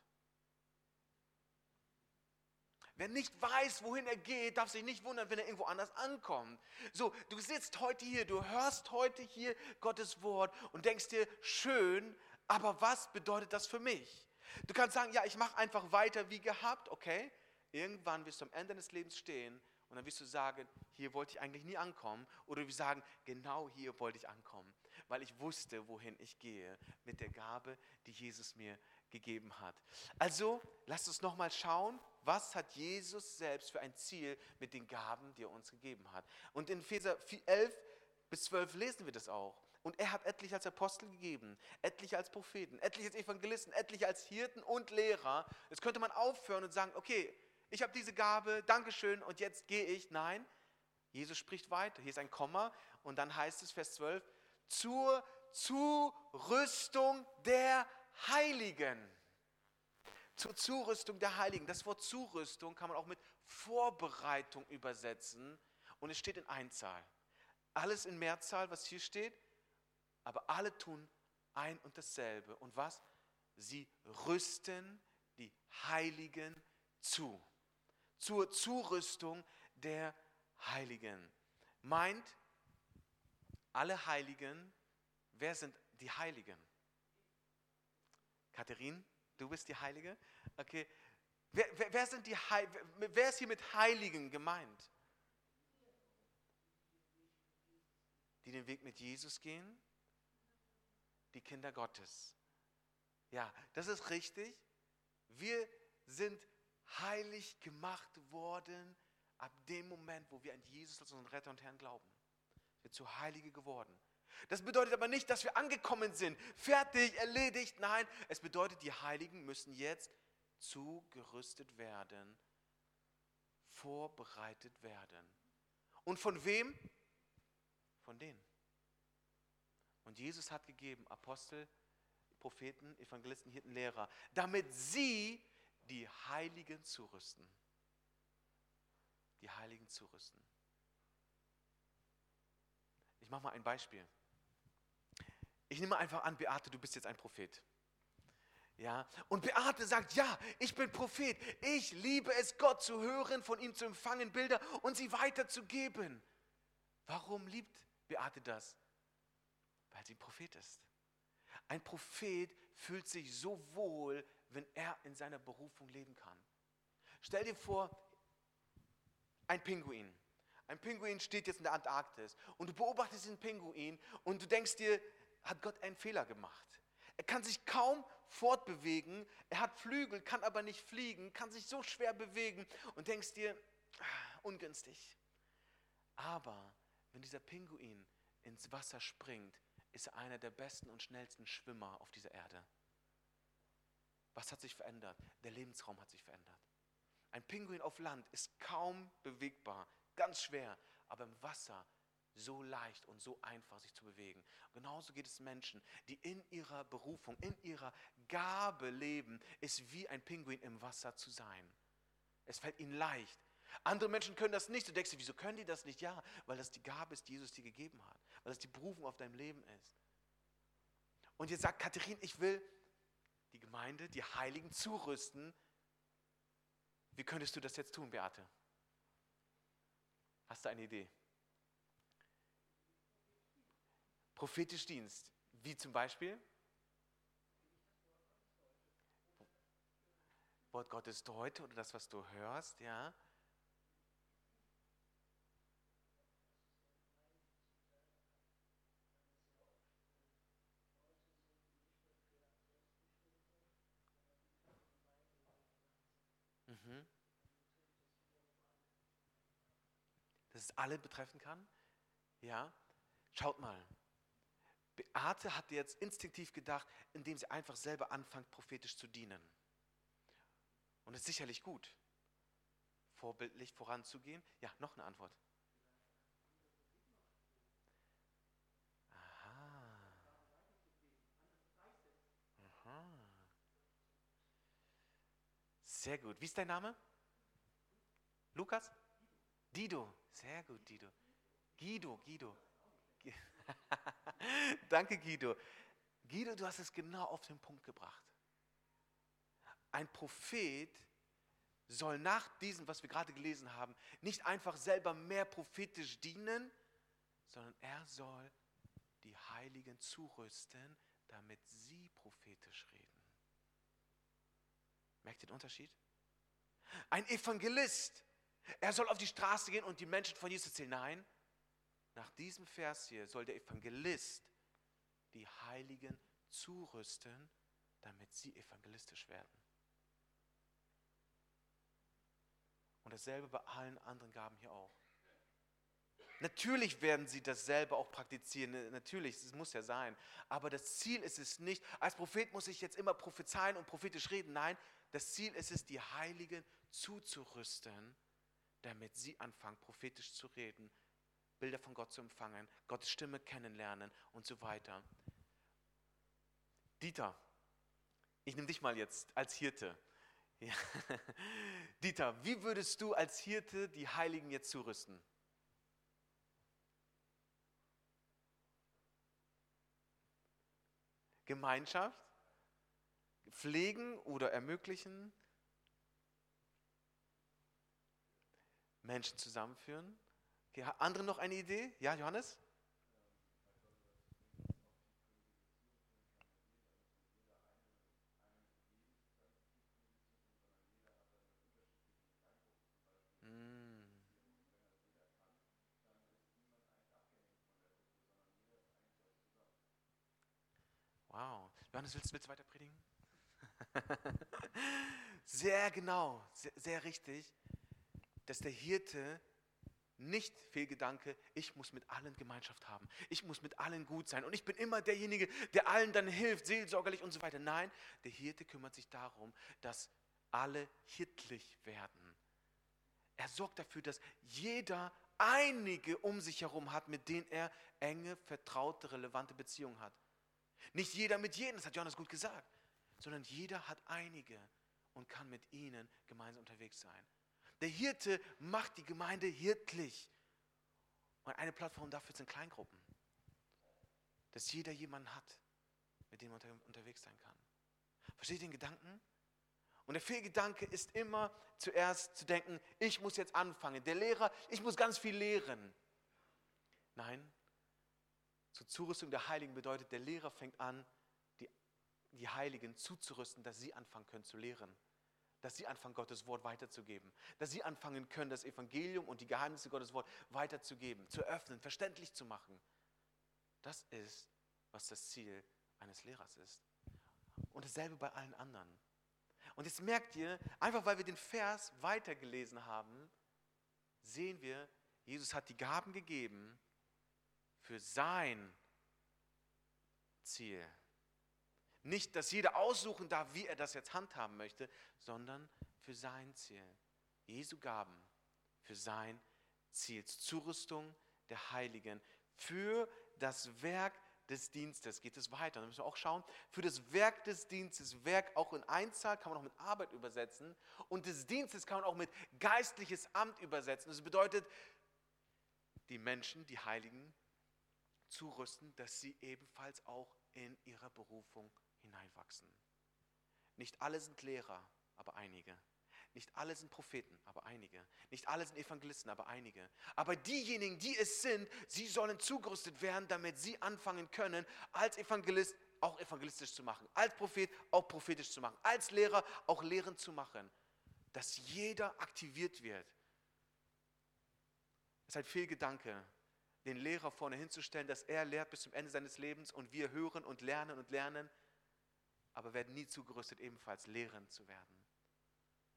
Wer nicht weiß, wohin er geht, darf sich nicht wundern, wenn er irgendwo anders ankommt. So, du sitzt heute hier, du hörst heute hier Gottes Wort und denkst dir, schön, aber was bedeutet das für mich? Du kannst sagen, ja, ich mache einfach weiter wie gehabt, okay? Irgendwann wirst du am Ende des Lebens stehen und dann wirst du sagen, hier wollte ich eigentlich nie ankommen. Oder wir sagen, genau hier wollte ich ankommen, weil ich wusste, wohin ich gehe mit der Gabe, die Jesus mir gegeben hat. Also, lasst uns nochmal schauen, was hat Jesus selbst für ein Ziel mit den Gaben, die er uns gegeben hat. Und in Epheser 11-12 lesen wir das auch. Und er hat etliche als Apostel gegeben, etliche als Propheten, etliche als Evangelisten, etliche als Hirten und Lehrer. Jetzt könnte man aufhören und sagen, okay, ich habe diese Gabe, Dankeschön, und jetzt gehe ich. Nein, Jesus spricht weiter. Hier ist ein Komma und dann heißt es, Vers 12, zur Zurüstung der Heiligen. Zur Zurüstung der Heiligen. Das Wort Zurüstung kann man auch mit Vorbereitung übersetzen und es steht in Einzahl. Alles in Mehrzahl, was hier steht, aber alle tun ein und dasselbe. Und was? Sie rüsten die Heiligen zu. Zur Zurüstung der Heiligen. Meint, alle Heiligen, wer sind die Heiligen? Katharin, du bist die Heilige? Okay. Wer ist hier mit Heiligen gemeint? Die den Weg mit Jesus gehen? Die Kinder Gottes. Ja, das ist richtig. Wir sind heilig gemacht worden ab dem Moment, wo wir an Jesus als unseren Retter und Herrn glauben. Wir sind zu Heilige geworden. Das bedeutet aber nicht, dass wir angekommen sind, fertig, erledigt. Nein, es bedeutet, die Heiligen müssen jetzt zugerüstet werden, vorbereitet werden. Und von wem? Von denen. Und Jesus hat gegeben, Apostel, Propheten, Evangelisten, Hirten, Lehrer, damit sie die Heiligen zurüsten. Die Heiligen zurüsten. Ich mache mal ein Beispiel. Ich nehme einfach an, Beate, du bist jetzt ein Prophet. Ja? Und Beate sagt, ja, ich bin Prophet. Ich liebe es, Gott zu hören, von ihm zu empfangen, Bilder und sie weiterzugeben. Warum liebt Beate das? Weil sie ein Prophet ist. Ein Prophet fühlt sich so wohl, wenn er in seiner Berufung leben kann. Stell dir vor, ein Pinguin. Ein Pinguin steht jetzt in der Antarktis und du beobachtest diesen Pinguin und du denkst dir, hat Gott einen Fehler gemacht? Er kann sich kaum fortbewegen, er hat Flügel, kann aber nicht fliegen, kann sich so schwer bewegen und denkst dir, ungünstig. Aber wenn dieser Pinguin ins Wasser springt, ist er einer der besten und schnellsten Schwimmer auf dieser Erde. Was hat sich verändert? Der Lebensraum hat sich verändert. Ein Pinguin auf Land ist kaum bewegbar, ganz schwer, aber im Wasser so leicht und so einfach sich zu bewegen. Genauso geht es Menschen, die in ihrer Berufung, in ihrer Gabe leben, ist wie ein Pinguin im Wasser zu sein. Es fällt ihnen leicht. Andere Menschen können das nicht. Du denkst dir, wieso können die das nicht? Ja, weil das die Gabe ist, die Jesus dir gegeben hat. Weil das die Berufung auf deinem Leben ist. Und jetzt sagt Katharin, ich will die Gemeinde, die Heiligen zurüsten. Wie könntest du das jetzt tun, Beate? Hast du eine Idee? Prophetisch Dienst. Wie zum Beispiel? Wort Gottes deute oder das, was du hörst, ja. Mhm. Dass es alle betreffen kann? Ja. Schaut mal. Beate hatte jetzt instinktiv gedacht, indem sie einfach selber anfängt, prophetisch zu dienen. Und es ist sicherlich gut, vorbildlich voranzugehen. Ja, noch eine Antwort. Aha. Aha. Sehr gut. Wie ist dein Name? Lukas? Dido. Sehr gut, Dido. Guido. Danke, Guido. Guido, du hast es genau auf den Punkt gebracht. Ein Prophet soll nach diesem, was wir gerade gelesen haben, nicht einfach selber mehr prophetisch dienen, sondern er soll die Heiligen zurüsten, damit sie prophetisch reden. Merkt ihr den Unterschied? Ein Evangelist, er soll auf die Straße gehen und die Menschen von Jesus erzählen. Nein, nach diesem Vers hier soll der Evangelist die Heiligen zurüsten, damit sie evangelistisch werden. Und dasselbe bei allen anderen Gaben hier auch. Natürlich werden sie dasselbe auch praktizieren, natürlich, es muss ja sein. Aber das Ziel ist es nicht, als Prophet muss ich jetzt immer prophezeien und prophetisch reden. Nein, das Ziel ist es, die Heiligen zuzurüsten, damit sie anfangen, prophetisch zu reden, Bilder von Gott zu empfangen, Gottes Stimme kennenlernen und so weiter. Dieter, ich nehme dich mal jetzt als Hirte. Ja. Dieter, wie würdest du als Hirte die Heiligen jetzt zurüsten? Gemeinschaft, pflegen oder ermöglichen, Menschen zusammenführen. Okay, andere noch eine Idee? Ja, Johannes? Mm. Wow. Johannes, willst du weiter predigen? Sehr genau, sehr richtig, dass der Hirte nicht Fehlgedanke, ich muss mit allen Gemeinschaft haben, ich muss mit allen gut sein und ich bin immer derjenige, der allen dann hilft, seelsorgerlich und so weiter. Nein, der Hirte kümmert sich darum, dass alle hirtlich werden. Er sorgt dafür, dass jeder einige um sich herum hat, mit denen er enge, vertraute, relevante Beziehungen hat. Nicht jeder mit jedem, das hat Johannes gut gesagt, sondern jeder hat einige und kann mit ihnen gemeinsam unterwegs sein. Der Hirte macht die Gemeinde hirtlich. Und eine Plattform dafür sind Kleingruppen. Dass jeder jemanden hat, mit dem man unterwegs sein kann. Versteht ihr den Gedanken? Und der Fehlgedanke ist immer zuerst zu denken, ich muss jetzt anfangen. Der Lehrer, ich muss ganz viel lehren. Nein, zur Zurüstung der Heiligen bedeutet, der Lehrer fängt an, die Heiligen zuzurüsten, dass sie anfangen können zu lehren. Dass sie anfangen, Gottes Wort weiterzugeben. Dass sie anfangen können, das Evangelium und die Geheimnisse Gottes Wort weiterzugeben, zu öffnen, verständlich zu machen. Das ist, was das Ziel eines Lehrers ist. Und dasselbe bei allen anderen. Und jetzt merkt ihr, einfach weil wir den Vers weitergelesen haben, sehen wir, Jesus hat die Gaben gegeben für sein Ziel. Nicht, dass jeder aussuchen darf, wie er das jetzt handhaben möchte, sondern für sein Ziel. Jesu Gaben für sein Ziel. Zurüstung der Heiligen. Für das Werk des Dienstes geht es weiter. Da müssen wir auch schauen. Für das Werk des Dienstes. Werk auch in Einzahl kann man auch mit Arbeit übersetzen. Und des Dienstes kann man auch mit geistliches Amt übersetzen. Das bedeutet, die Menschen, die Heiligen, zurüsten, dass sie ebenfalls auch in ihrer Berufung hineinwachsen. Nicht alle sind Lehrer, aber einige. Nicht alle sind Propheten, aber einige. Nicht alle sind Evangelisten, aber einige. Aber diejenigen, die es sind, sie sollen zugerüstet werden, damit sie anfangen können, als Evangelist auch evangelistisch zu machen, als Prophet auch prophetisch zu machen, als Lehrer auch lehrend zu machen. Dass jeder aktiviert wird. Das ist ein Fehlgedanke, den Lehrer vorne hinzustellen, dass er lehrt bis zum Ende seines Lebens und wir hören und lernen, aber werden nie zugerüstet, ebenfalls lehrend zu werden.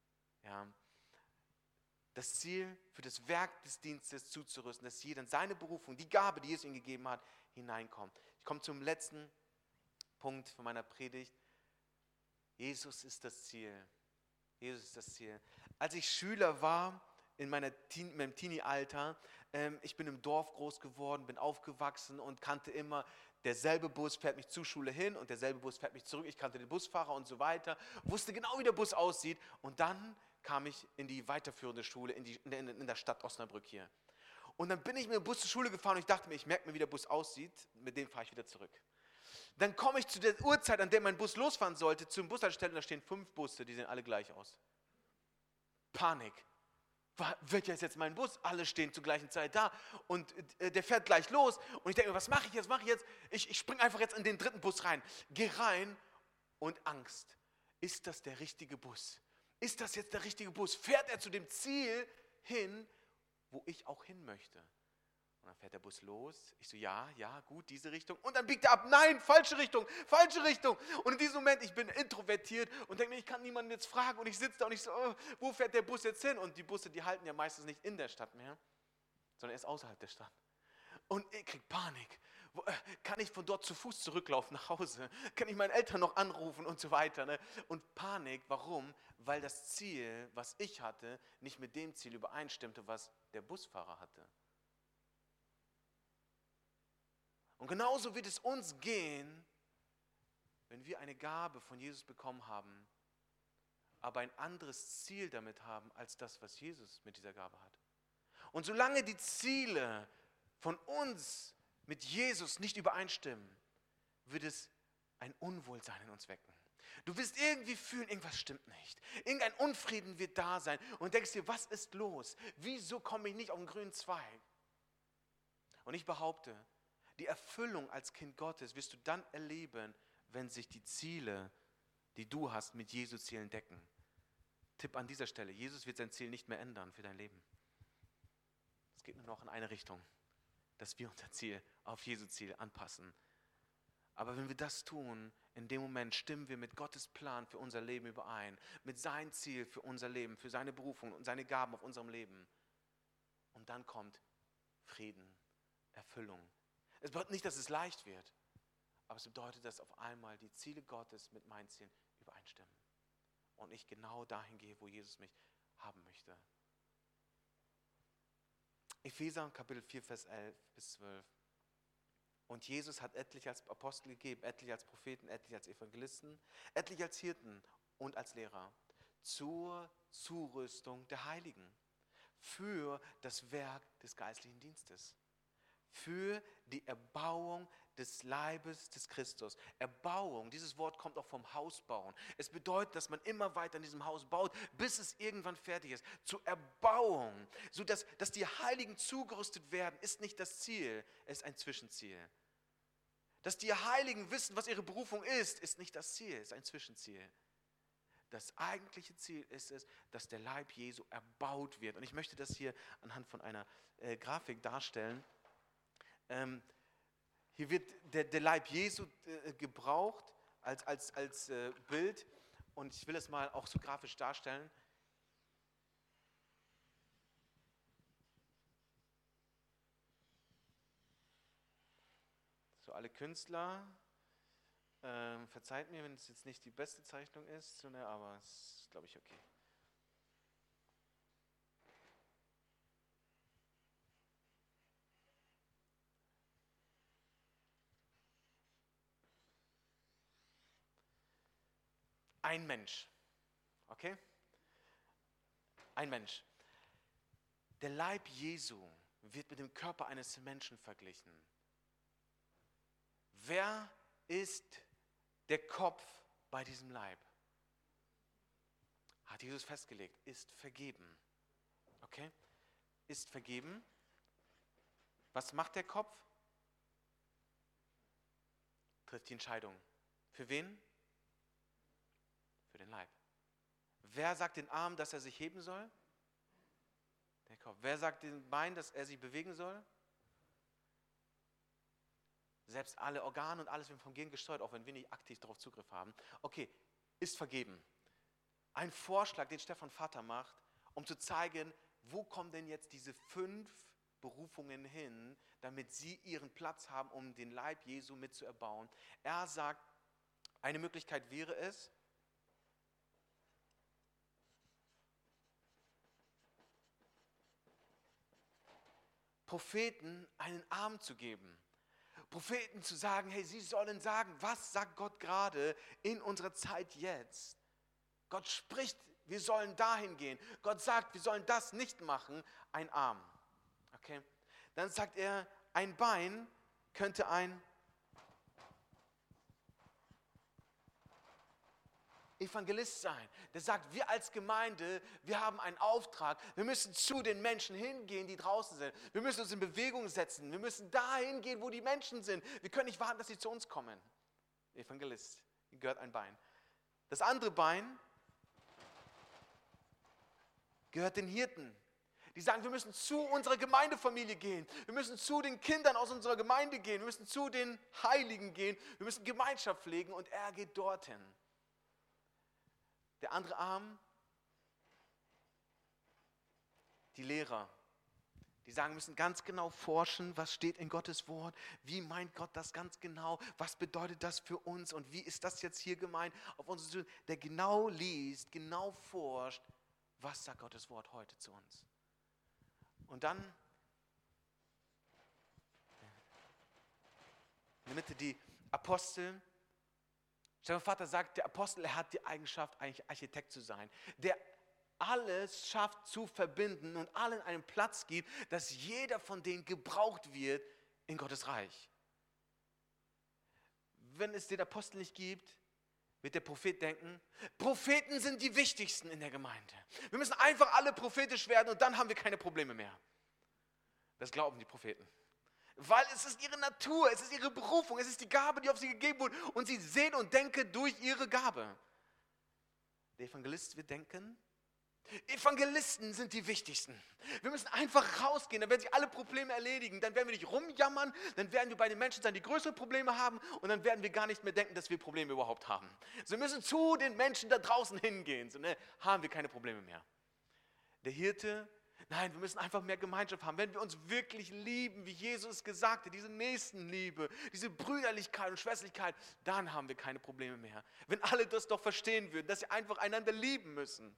Ja. Das Ziel für das Werk des Dienstes zuzurüsten, dass jeder in seine Berufung, die Gabe, die Jesus ihm gegeben hat, hineinkommt. Ich komme zum letzten Punkt von meiner Predigt. Jesus ist das Ziel. Jesus ist das Ziel. Als ich Schüler war, in meinem Teenie-Alter, ich bin im Dorf groß geworden, bin aufgewachsen und kannte immer, derselbe Bus fährt mich zur Schule hin und derselbe Bus fährt mich zurück. Ich kannte den Busfahrer und so weiter, wusste genau, wie der Bus aussieht. Und dann kam ich in die weiterführende Schule in der Stadt Osnabrück hier. Und dann bin ich mit dem Bus zur Schule gefahren und ich dachte mir, ich merke mir, wie der Bus aussieht, mit dem fahre ich wieder zurück. Dann komme ich zu der Uhrzeit, an der mein Bus losfahren sollte, zum Bushaltestelle und da stehen 5 Busse, die sehen alle gleich aus. Panik. Wird jetzt mein Bus? Alle stehen zur gleichen Zeit da und der fährt gleich los. Und ich denke mir, was mache ich jetzt? Ich springe einfach jetzt in den 3. Bus rein. Geh rein und Angst. Ist das der richtige Bus? Ist das jetzt der richtige Bus? Fährt er zu dem Ziel hin, wo ich auch hin möchte? Und dann fährt der Bus los. Ich so, ja, gut, diese Richtung. Und dann biegt er ab. Nein, falsche Richtung, falsche Richtung. Und in diesem Moment, ich bin introvertiert und denke mir, ich kann niemanden jetzt fragen. Und ich sitze da und ich so, oh, wo fährt der Bus jetzt hin? Und die Busse, die halten ja meistens nicht in der Stadt mehr, sondern erst außerhalb der Stadt. Und ich kriege Panik. Kann ich von dort zu Fuß zurücklaufen nach Hause? Kann ich meinen Eltern noch anrufen und so weiter? Ne? Und Panik, warum? Weil das Ziel, was ich hatte, nicht mit dem Ziel übereinstimmte, was der Busfahrer hatte. Und genauso wird es uns gehen, wenn wir eine Gabe von Jesus bekommen haben, aber ein anderes Ziel damit haben, als das, was Jesus mit dieser Gabe hat. Und solange die Ziele von uns mit Jesus nicht übereinstimmen, wird es ein Unwohlsein in uns wecken. Du wirst irgendwie fühlen, irgendwas stimmt nicht. Irgendein Unfrieden wird da sein und denkst dir, was ist los? Wieso komme ich nicht auf den grünen Zweig? Und ich behaupte, die Erfüllung als Kind Gottes wirst du dann erleben, wenn sich die Ziele, die du hast, mit Jesu Zielen decken. Tipp an dieser Stelle, Jesus wird sein Ziel nicht mehr ändern für dein Leben. Es geht nur noch in eine Richtung, dass wir unser Ziel auf Jesu Ziel anpassen. Aber wenn wir das tun, in dem Moment stimmen wir mit Gottes Plan für unser Leben überein, mit seinem Ziel für unser Leben, für seine Berufung und seine Gaben auf unserem Leben. Und dann kommt Frieden, Erfüllung. Es bedeutet nicht, dass es leicht wird, aber es bedeutet, dass auf einmal die Ziele Gottes mit meinen Zielen übereinstimmen. Und ich genau dahin gehe, wo Jesus mich haben möchte. Epheser Kapitel 4, Vers 11 bis 12. Und Jesus hat etliche als Apostel gegeben, etliche als Propheten, etliche als Evangelisten, etliche als Hirten und als Lehrer zur Zurüstung der Heiligen, für das Werk des geistlichen Dienstes, für die Erbauung des Leibes des Christus. Erbauung, dieses Wort kommt auch vom Haus bauen. Es bedeutet, dass man immer weiter in diesem Haus baut, bis es irgendwann fertig ist. Zur Erbauung, sodass die Heiligen zugerüstet werden, ist nicht das Ziel, es ist ein Zwischenziel. Dass die Heiligen wissen, was ihre Berufung ist nicht das Ziel, es ist ein Zwischenziel. Das eigentliche Ziel ist es, dass der Leib Jesu erbaut wird. Und ich möchte das hier anhand von einer Grafik darstellen. Hier wird der Leib Jesu gebraucht als Bild und ich will es mal auch so grafisch darstellen. So, alle Künstler, verzeiht mir, wenn es jetzt nicht die beste Zeichnung ist, aber es ist, glaube ich, okay. Ein Mensch, okay? Ein Mensch. Der Leib Jesu wird mit dem Körper eines Menschen verglichen. Wer ist der Kopf bei diesem Leib? Hat Jesus festgelegt, ist vergeben. Okay? Ist vergeben. Was macht der Kopf? Trifft die Entscheidung. Für wen? Für den Leib. Wer sagt den Arm, dass er sich heben soll? Der Kopf. Wer sagt den Bein, dass er sich bewegen soll? Selbst alle Organe und alles wird vom Gehirn gesteuert, auch wenn wir nicht aktiv darauf Zugriff haben. Okay, ist vergeben. ein Vorschlag, den Stefan Vater macht, um zu zeigen, wo kommen denn jetzt diese 5 Berufungen hin, damit sie ihren Platz haben, um den Leib Jesu mitzuerbauen. Er sagt, eine Möglichkeit wäre es, Propheten einen Arm zu geben. Propheten zu sagen, hey, sie sollen sagen, was sagt Gott gerade in unserer Zeit jetzt? Gott spricht, wir sollen dahin gehen. Gott sagt, wir sollen das nicht machen, ein Arm. Okay? Dann sagt er, ein Bein könnte ein Evangelist sein, der sagt, wir als Gemeinde, wir haben einen Auftrag, wir müssen zu den Menschen hingehen, die draußen sind. Wir müssen uns in Bewegung setzen, wir müssen dahin gehen, wo die Menschen sind. Wir können nicht warten, dass sie zu uns kommen. Evangelist, hier gehört ein Bein. Das andere Bein gehört den Hirten. Die sagen, wir müssen zu unserer Gemeindefamilie gehen. Wir müssen zu den Kindern aus unserer Gemeinde gehen. Wir müssen zu den Heiligen gehen. Wir müssen Gemeinschaft pflegen und er geht dorthin. Der andere Arm, die Lehrer. Die sagen, wir müssen ganz genau forschen, was steht in Gottes Wort. Wie meint Gott das ganz genau? Was bedeutet das für uns? Und wie ist das jetzt hier gemeint? Auf unsere, der genau liest, genau forscht, was sagt Gottes Wort heute zu uns? Und dann in der Mitte die Apostel. Stefan Vater sagt, der Apostel, er hat die Eigenschaft, eigentlich Architekt zu sein, der alles schafft zu verbinden und allen einen Platz gibt, dass jeder von denen gebraucht wird in Gottes Reich. Wenn es den Apostel nicht gibt, wird der Prophet denken, Propheten sind die wichtigsten in der Gemeinde. Wir müssen einfach alle prophetisch werden und dann haben wir keine Probleme mehr. Das glauben die Propheten. Weil es ist ihre Natur, es ist ihre Berufung, es ist die Gabe, die auf sie gegeben wurde und sie sehen und denken durch ihre Gabe. Der Evangelist wird denken, Evangelisten sind die wichtigsten. Wir müssen einfach rausgehen, dann werden sich alle Probleme erledigen, dann werden wir nicht rumjammern, dann werden wir bei den Menschen sein, die größere Probleme haben und dann werden wir gar nicht mehr denken, dass wir Probleme überhaupt haben. So, wir müssen zu den Menschen da draußen hingehen, so haben wir keine Probleme mehr. Der Hirte, nein, wir müssen einfach mehr Gemeinschaft haben. Wenn wir uns wirklich lieben, wie Jesus gesagt hat, diese Nächstenliebe, diese Brüderlichkeit und Schwesterlichkeit, dann haben wir keine Probleme mehr. Wenn alle das doch verstehen würden, dass sie einfach einander lieben müssen.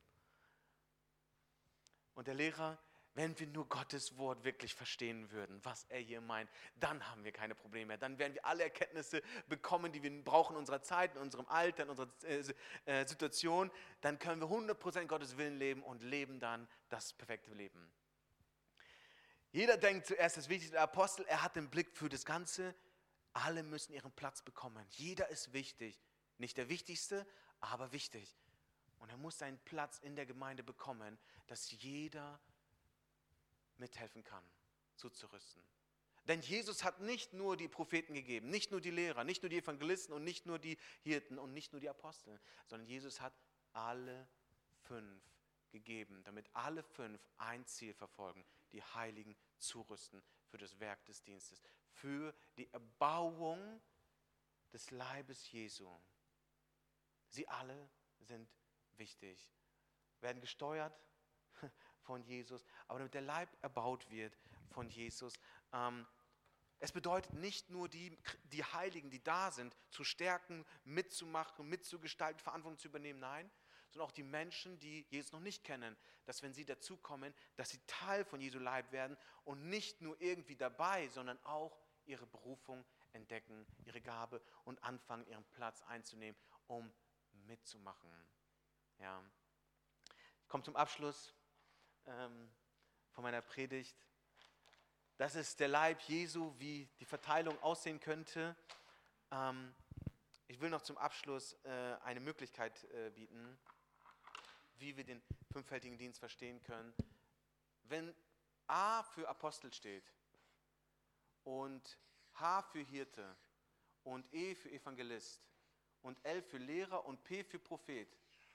Und der Lehrer, wenn wir nur Gottes Wort wirklich verstehen würden, was er hier meint, dann haben wir keine Probleme mehr. Dann werden wir alle Erkenntnisse bekommen, die wir brauchen in unserer Zeit, in unserem Alter, in unserer Situation. Dann können wir 100% Gottes Willen leben und leben dann das perfekte Leben. Jeder denkt zuerst, das wichtigste, der Apostel, er hat den Blick für das Ganze. Alle müssen ihren Platz bekommen. Jeder ist wichtig. Nicht der Wichtigste, aber wichtig. Und er muss seinen Platz in der Gemeinde bekommen, dass jeder mithelfen kann, zuzurüsten. Denn Jesus hat nicht nur die Propheten gegeben, nicht nur die Lehrer, nicht nur die Evangelisten und nicht nur die Hirten und nicht nur die Apostel, sondern Jesus hat alle 5 gegeben, damit alle 5 ein Ziel verfolgen, die Heiligen zurüsten für das Werk des Dienstes, für die Erbauung des Leibes Jesu. Sie alle sind wichtig, werden gesteuert von Jesus, aber damit der Leib erbaut wird von Jesus. Es bedeutet nicht nur die Heiligen, die da sind, zu stärken, mitzumachen, mitzugestalten, Verantwortung zu übernehmen, nein, sondern auch die Menschen, die Jesus noch nicht kennen, dass wenn sie dazukommen, dass sie Teil von Jesu Leib werden und nicht nur irgendwie dabei, sondern auch ihre Berufung entdecken, ihre Gabe und anfangen, ihren Platz einzunehmen, um mitzumachen. Ja. Ich komme zum Abschluss von meiner Predigt. Das ist der Leib Jesu, wie die Verteilung aussehen könnte. Ich will noch zum Abschluss eine Möglichkeit bieten, wie wir den fünffältigen Dienst verstehen können. Wenn A für Apostel steht und H für Hirte und E für Evangelist und L für Lehrer und P für Prophet,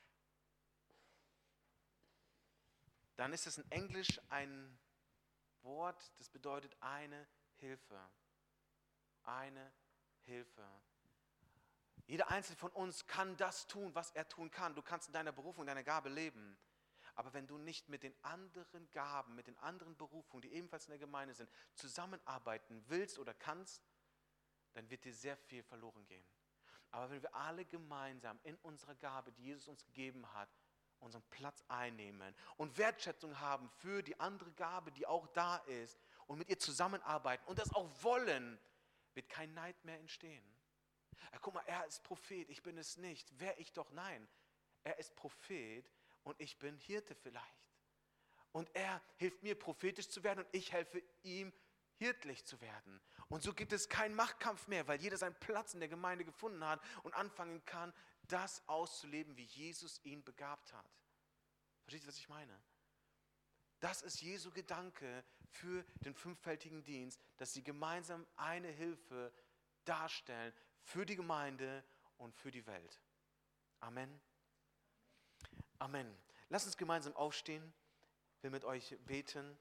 dann ist es in Englisch ein Wort, das bedeutet eine Hilfe. Eine Hilfe. Jeder Einzelne von uns kann das tun, was er tun kann. Du kannst in deiner Berufung, in deiner Gabe leben. Aber wenn du nicht mit den anderen Gaben, mit den anderen Berufungen, die ebenfalls in der Gemeinde sind, zusammenarbeiten willst oder kannst, dann wird dir sehr viel verloren gehen. Aber wenn wir alle gemeinsam in unserer Gabe, die Jesus uns gegeben hat, unseren Platz einnehmen und Wertschätzung haben für die andere Gabe, die auch da ist, und mit ihr zusammenarbeiten und das auch wollen, wird kein Neid mehr entstehen. Ja, guck mal, er ist Prophet, ich bin es nicht. Wäre ich doch? Nein. Er ist Prophet und ich bin Hirte vielleicht. Und er hilft mir, prophetisch zu werden, und ich helfe ihm, hirtlich zu werden. Und so gibt es keinen Machtkampf mehr, weil jeder seinen Platz in der Gemeinde gefunden hat und anfangen kann, das auszuleben, wie Jesus ihn begabt hat. Versteht ihr, was ich meine? Das ist Jesu Gedanke für den fünffältigen Dienst, dass sie gemeinsam eine Hilfe darstellen für die Gemeinde und für die Welt. Amen. Amen. Lasst uns gemeinsam aufstehen. Ich will mit euch beten.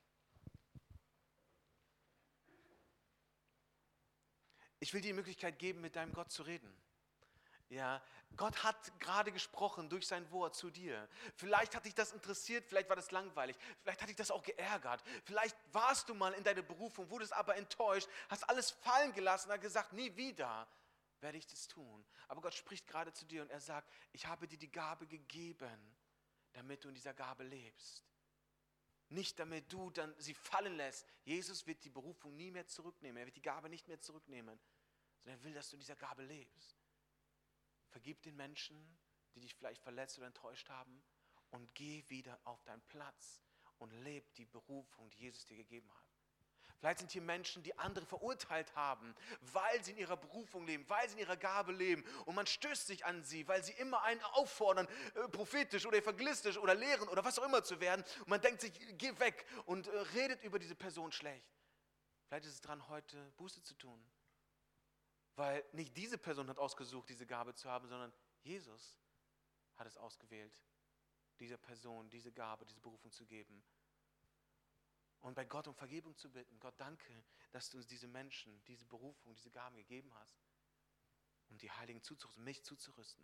Ich will dir die Möglichkeit geben, mit deinem Gott zu reden. Ja, Gott hat gerade gesprochen durch sein Wort zu dir. Vielleicht hat dich das interessiert, vielleicht war das langweilig, vielleicht hat dich das auch geärgert. Vielleicht warst du mal in deiner Berufung, wurdest aber enttäuscht, hast alles fallen gelassen und hast gesagt, nie wieder werde ich das tun. Aber Gott spricht gerade zu dir und er sagt, ich habe dir die Gabe gegeben, damit du in dieser Gabe lebst. Nicht damit du dann sie fallen lässt. Jesus wird die Berufung nie mehr zurücknehmen, er wird die Gabe nicht mehr zurücknehmen, sondern er will, dass du in dieser Gabe lebst. Vergib den Menschen, die dich vielleicht verletzt oder enttäuscht haben, und geh wieder auf deinen Platz und leb die Berufung, die Jesus dir gegeben hat. Vielleicht sind hier Menschen, die andere verurteilt haben, weil sie in ihrer Berufung leben, weil sie in ihrer Gabe leben, und man stößt sich an sie, weil sie immer einen auffordern, prophetisch oder evangelistisch oder lehren oder was auch immer zu werden, und man denkt sich, geh weg, und redet über diese Person schlecht. Vielleicht ist es dran, heute Buße zu tun. Weil nicht diese Person hat ausgesucht, diese Gabe zu haben, sondern Jesus hat es ausgewählt, dieser Person diese Gabe, diese Berufung zu geben. Und bei Gott um Vergebung zu bitten. Gott, danke, dass du uns diese Menschen, diese Berufung, diese Gaben gegeben hast, um die Heiligen zuzurüsten, mich zuzurüsten.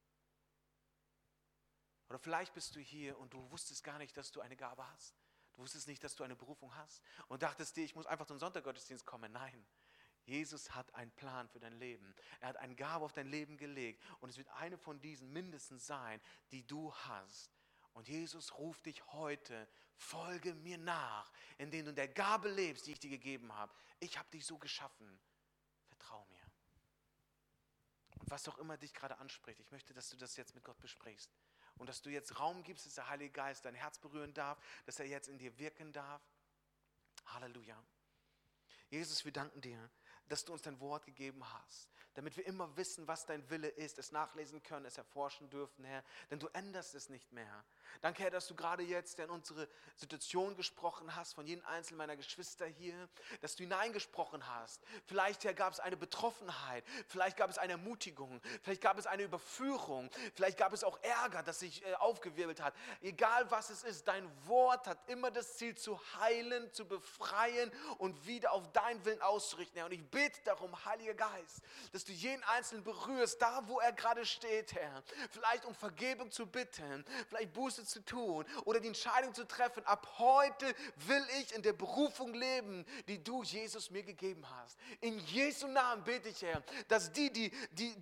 Oder vielleicht bist du hier und du wusstest gar nicht, dass du eine Gabe hast. Du wusstest nicht, dass du eine Berufung hast und dachtest dir, ich muss einfach zum Sonntaggottesdienst kommen. Nein. Jesus hat einen Plan für dein Leben. Er hat eine Gabe auf dein Leben gelegt. Und es wird eine von diesen mindestens sein, die du hast. Und Jesus ruft dich heute, folge mir nach, indem du in der Gabe lebst, die ich dir gegeben habe. Ich habe dich so geschaffen. Vertrau mir. Und was auch immer dich gerade anspricht, ich möchte, dass du das jetzt mit Gott besprichst. Und dass du jetzt Raum gibst, dass der Heilige Geist dein Herz berühren darf, dass er jetzt in dir wirken darf. Halleluja. Jesus, wir danken dir, dass du uns dein Wort gegeben hast, damit wir immer wissen, was dein Wille ist, es nachlesen können, es erforschen dürfen, Herr, denn du änderst es nicht mehr. Danke, Herr, dass du gerade jetzt in unsere Situation gesprochen hast, von jedem einzelnen meiner Geschwister hier, dass du hineingesprochen hast. Vielleicht, Herr, gab es eine Betroffenheit, vielleicht gab es eine Ermutigung, vielleicht gab es eine Überführung, vielleicht gab es auch Ärger, das sich aufgewirbelt hat. Egal was es ist, dein Wort hat immer das Ziel, zu heilen, zu befreien und wieder auf deinen Willen auszurichten, Herr. Und ich bete darum, Heiliger Geist, dass du jeden Einzelnen berührst, da wo er gerade steht, Herr. Vielleicht um Vergebung zu bitten, vielleicht Buße zu tun oder die Entscheidung zu treffen, ab heute will ich in der Berufung leben, die du, Jesus, mir gegeben hast. In Jesu Namen bete ich, Herr, dass die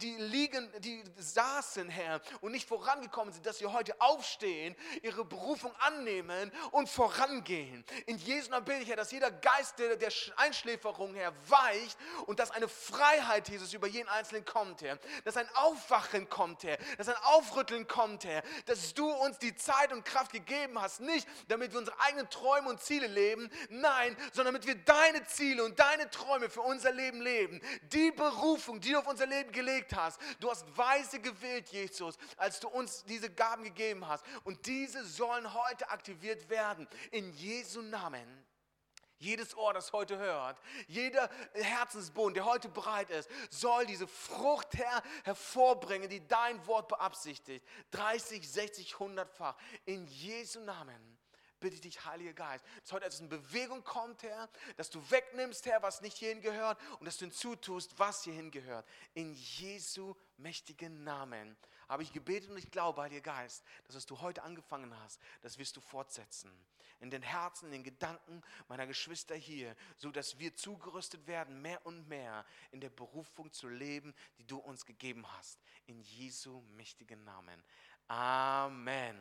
saßen, Herr, und nicht vorangekommen sind, dass sie heute aufstehen, ihre Berufung annehmen und vorangehen. In Jesu Namen bete ich, Herr, dass jeder Geist der Einschläferung, Herr, weicht und dass eine Freiheit, Jesus, über jeden Einzelnen kommt, Herr. Dass ein Aufwachen kommt, Herr. Dass ein Aufrütteln kommt, Herr. Dass du uns die Zeit und Kraft gegeben hast, nicht damit wir unsere eigenen Träume und Ziele leben, nein, sondern damit wir deine Ziele und deine Träume für unser Leben leben. Die Berufung, die du auf unser Leben gelegt hast. Du hast weise gewählt, Jesus, als du uns diese Gaben gegeben hast. Und diese sollen heute aktiviert werden. In Jesu Namen. Jedes Ohr, das heute hört, jeder Herzensbund, der heute bereit ist, soll diese Frucht hervorbringen, die dein Wort beabsichtigt. 30, 60, 100-fach. In Jesu Namen bitte ich dich, Heiliger Geist, dass heute etwas in Bewegung kommt, Herr, dass du wegnimmst, Herr, was nicht hierhin gehört und dass du hinzutust, was hierhin gehört. In Jesu mächtigen Namen habe ich gebetet und ich glaube, Heiliger Geist, dass was du heute angefangen hast, das wirst du fortsetzen. In den Herzen, in den Gedanken meiner Geschwister hier, so dass wir zugerüstet werden, mehr und mehr in der Berufung zu leben, die du uns gegeben hast. In Jesu mächtigen Namen. Amen.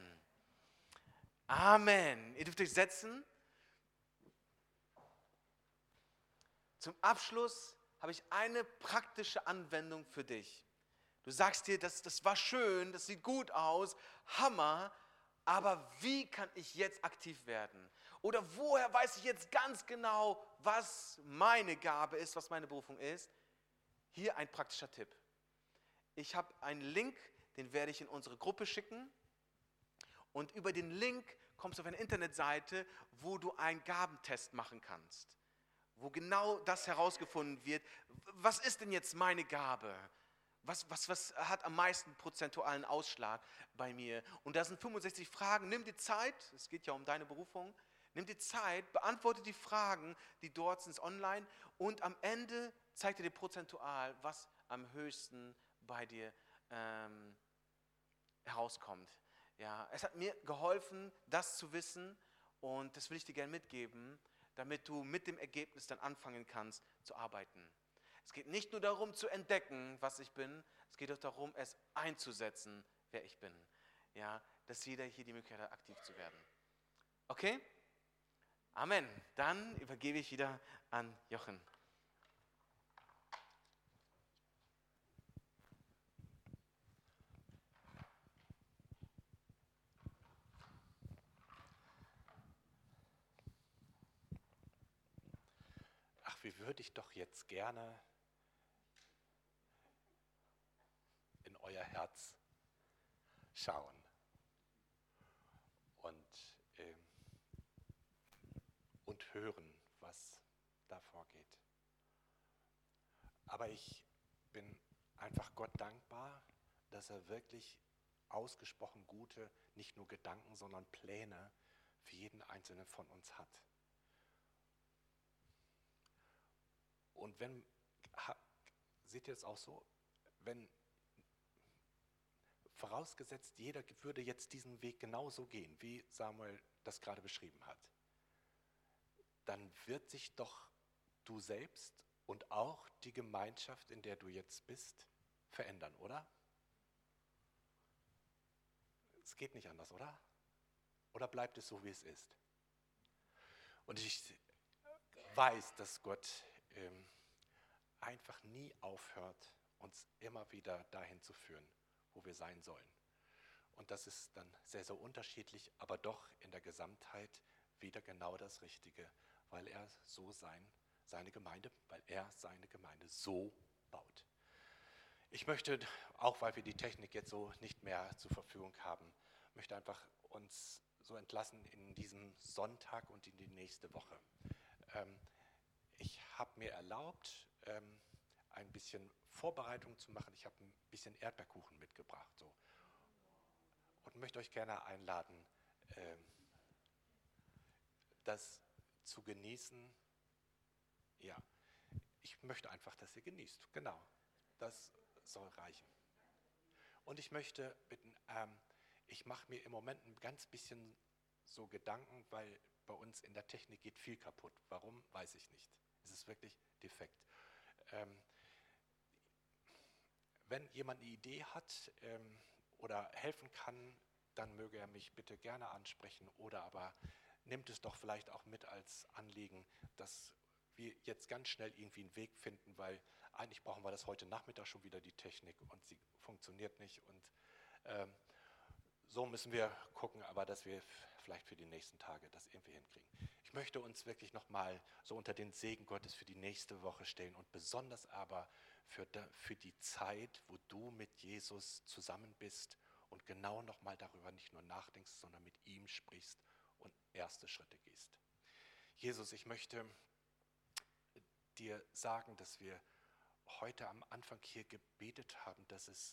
Amen. Ihr dürft euch setzen. Zum Abschluss habe ich eine praktische Anwendung für dich. Du sagst dir, das war schön, das sieht gut aus, Hammer, aber wie kann ich jetzt aktiv werden? Oder woher weiß ich jetzt ganz genau, was meine Gabe ist, was meine Berufung ist? Hier ein praktischer Tipp. Ich habe einen Link, den werde ich in unsere Gruppe schicken. Und über den Link kommst du auf eine Internetseite, wo du einen Gabentest machen kannst. Wo genau das herausgefunden wird. Was ist denn jetzt meine Gabe? Was hat am meisten prozentualen Ausschlag bei mir? Und da sind 65 Fragen. Nimm dir Zeit, es geht ja um deine Berufung. Nimm dir Zeit, beantworte die Fragen, die dort sind online. Und am Ende zeigt dir prozentual, was am höchsten bei dir herauskommt. Ja, es hat mir geholfen, das zu wissen und das will ich dir gerne mitgeben, damit du mit dem Ergebnis dann anfangen kannst zu arbeiten. Es geht nicht nur darum zu entdecken, was ich bin, es geht auch darum, es einzusetzen, wer ich bin. Ja, dass jeder hier die Möglichkeit hat, aktiv zu werden. Okay? Amen. Dann übergebe ich wieder an Jochen. Ach, wie würde ich doch jetzt gerne in euer Herz schauen und hören, was da vorgeht. Aber ich bin einfach Gott dankbar, dass er wirklich ausgesprochen gute, nicht nur Gedanken, sondern Pläne für jeden Einzelnen von uns hat. Und seht ihr es auch so, wenn vorausgesetzt, jeder würde jetzt diesen Weg genauso gehen, wie Samuel das gerade beschrieben hat, dann wird sich doch du selbst und auch die Gemeinschaft, in der du jetzt bist, verändern, oder? Es geht nicht anders, oder? Oder bleibt es so, wie es ist? Und ich weiß, dass Gott einfach nie aufhört, uns immer wieder dahin zu führen, wo wir sein sollen. Und das ist dann sehr, sehr unterschiedlich, aber doch in der Gesamtheit wieder genau das Richtige, weil er seine Gemeinde so baut. Ich möchte, auch weil wir die Technik jetzt so nicht mehr zur Verfügung haben, möchte einfach uns so entlassen in diesem Sonntag und in die nächste Woche. Ich habe mir erlaubt, ein bisschen Vorbereitung zu machen. Ich habe ein bisschen Erdbeerkuchen mitgebracht. So. Und möchte euch gerne einladen, das zu genießen. Ja, ich möchte einfach, dass ihr genießt. Genau, das soll reichen. Und ich möchte bitten, ich mache mir im Moment ein ganz bisschen so Gedanken, weil bei uns in der Technik geht viel kaputt. Warum, weiß ich nicht. Es ist wirklich defekt. Wenn jemand eine Idee hat oder helfen kann, dann möge er mich bitte gerne ansprechen oder aber nimmt es doch vielleicht auch mit als Anliegen, dass wir jetzt ganz schnell irgendwie einen Weg finden, weil eigentlich brauchen wir das heute Nachmittag schon wieder, die Technik, und sie funktioniert nicht. Und so müssen wir gucken, aber dass wir vielleicht für die nächsten Tage das irgendwie hinkriegen. Ich möchte uns wirklich nochmal so unter den Segen Gottes für die nächste Woche stellen und besonders aber für die Zeit, wo du mit Jesus zusammen bist und genau nochmal darüber nicht nur nachdenkst, sondern mit ihm sprichst und erste Schritte gehst. Jesus, ich möchte dir sagen, dass wir heute am Anfang hier gebetet haben, dass es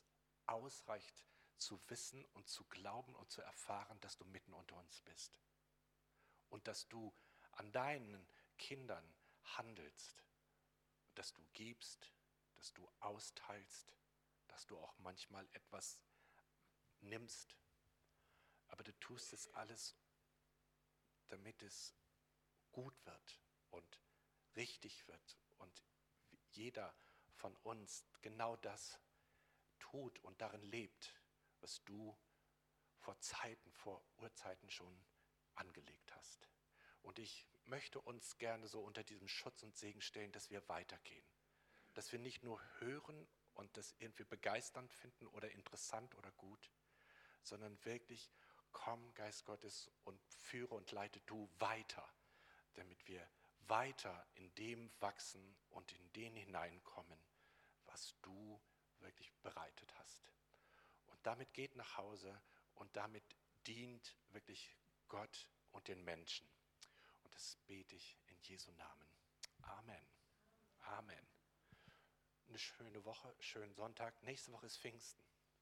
ausreicht zu wissen und zu glauben und zu erfahren, dass du mitten unter uns bist. und dass du an deinen Kindern handelst, dass du gibst, dass du austeilst, dass du auch manchmal etwas nimmst, aber du tust es alles, damit es gut wird und richtig wird und jeder von uns genau das tut und darin lebt, was du vor Zeiten, vor Urzeiten schon angelegt hast. Und ich möchte uns gerne so unter diesem Schutz und Segen stellen, dass wir weitergehen. Dass wir nicht nur hören und das irgendwie begeisternd finden oder interessant oder gut, sondern wirklich, komm, Geist Gottes, und führe und leite du weiter, damit wir weiter in dem wachsen und in den hineinkommen, was du wirklich bereitet hast. Und damit geht nach Hause und damit dient wirklich Gott und den Menschen. Und das bete ich in Jesu Namen. Amen. Amen. Eine schöne Woche, schönen Sonntag. Nächste Woche ist Pfingsten.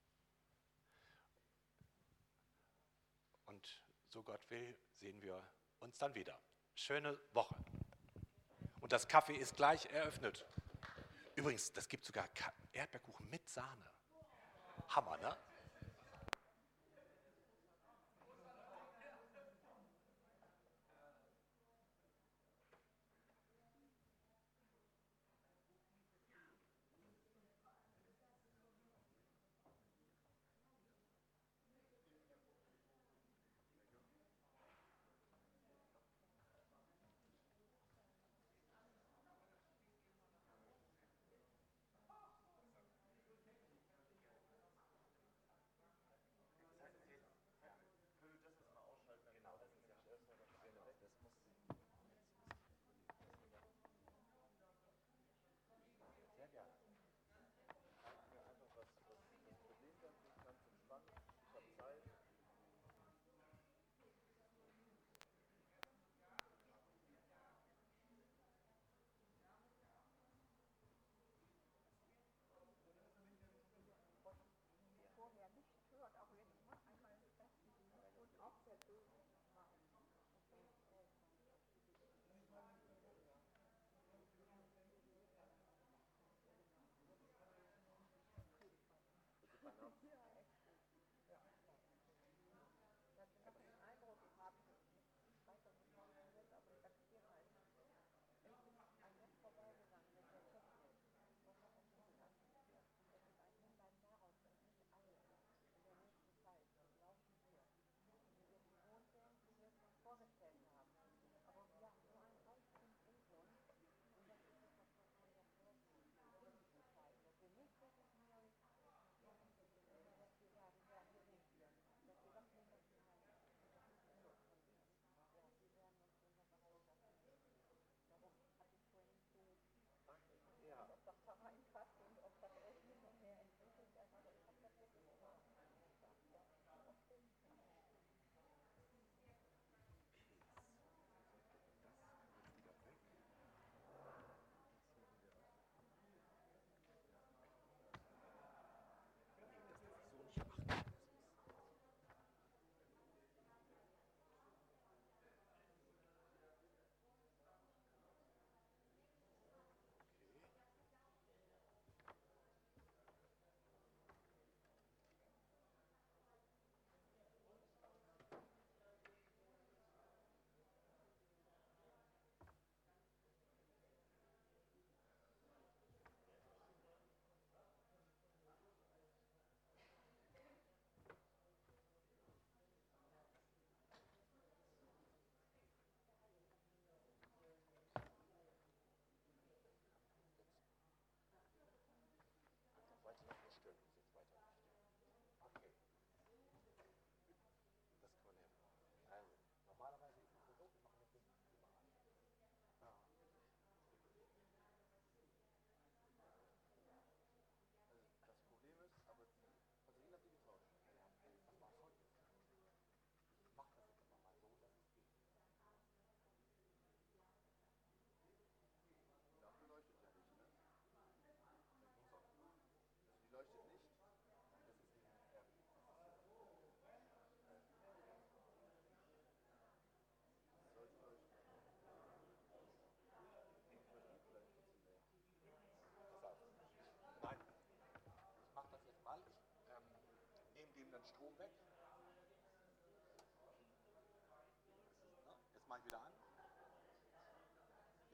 Und so Gott will, sehen wir uns dann wieder. Schöne Woche. Und das Kaffee ist gleich eröffnet. Übrigens, das gibt sogar Erdbeerkuchen mit Sahne. Hammer, ne?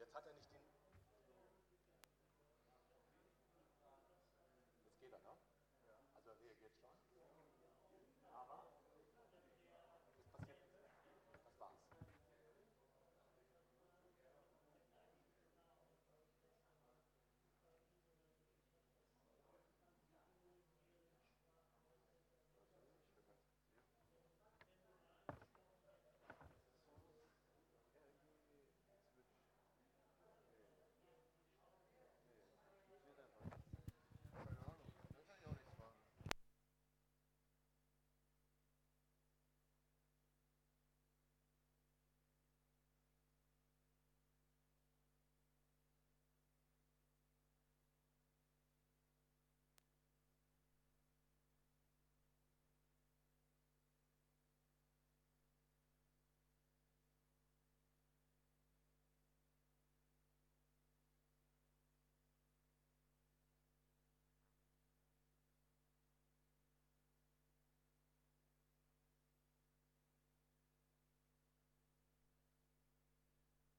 jetzt hat er nicht den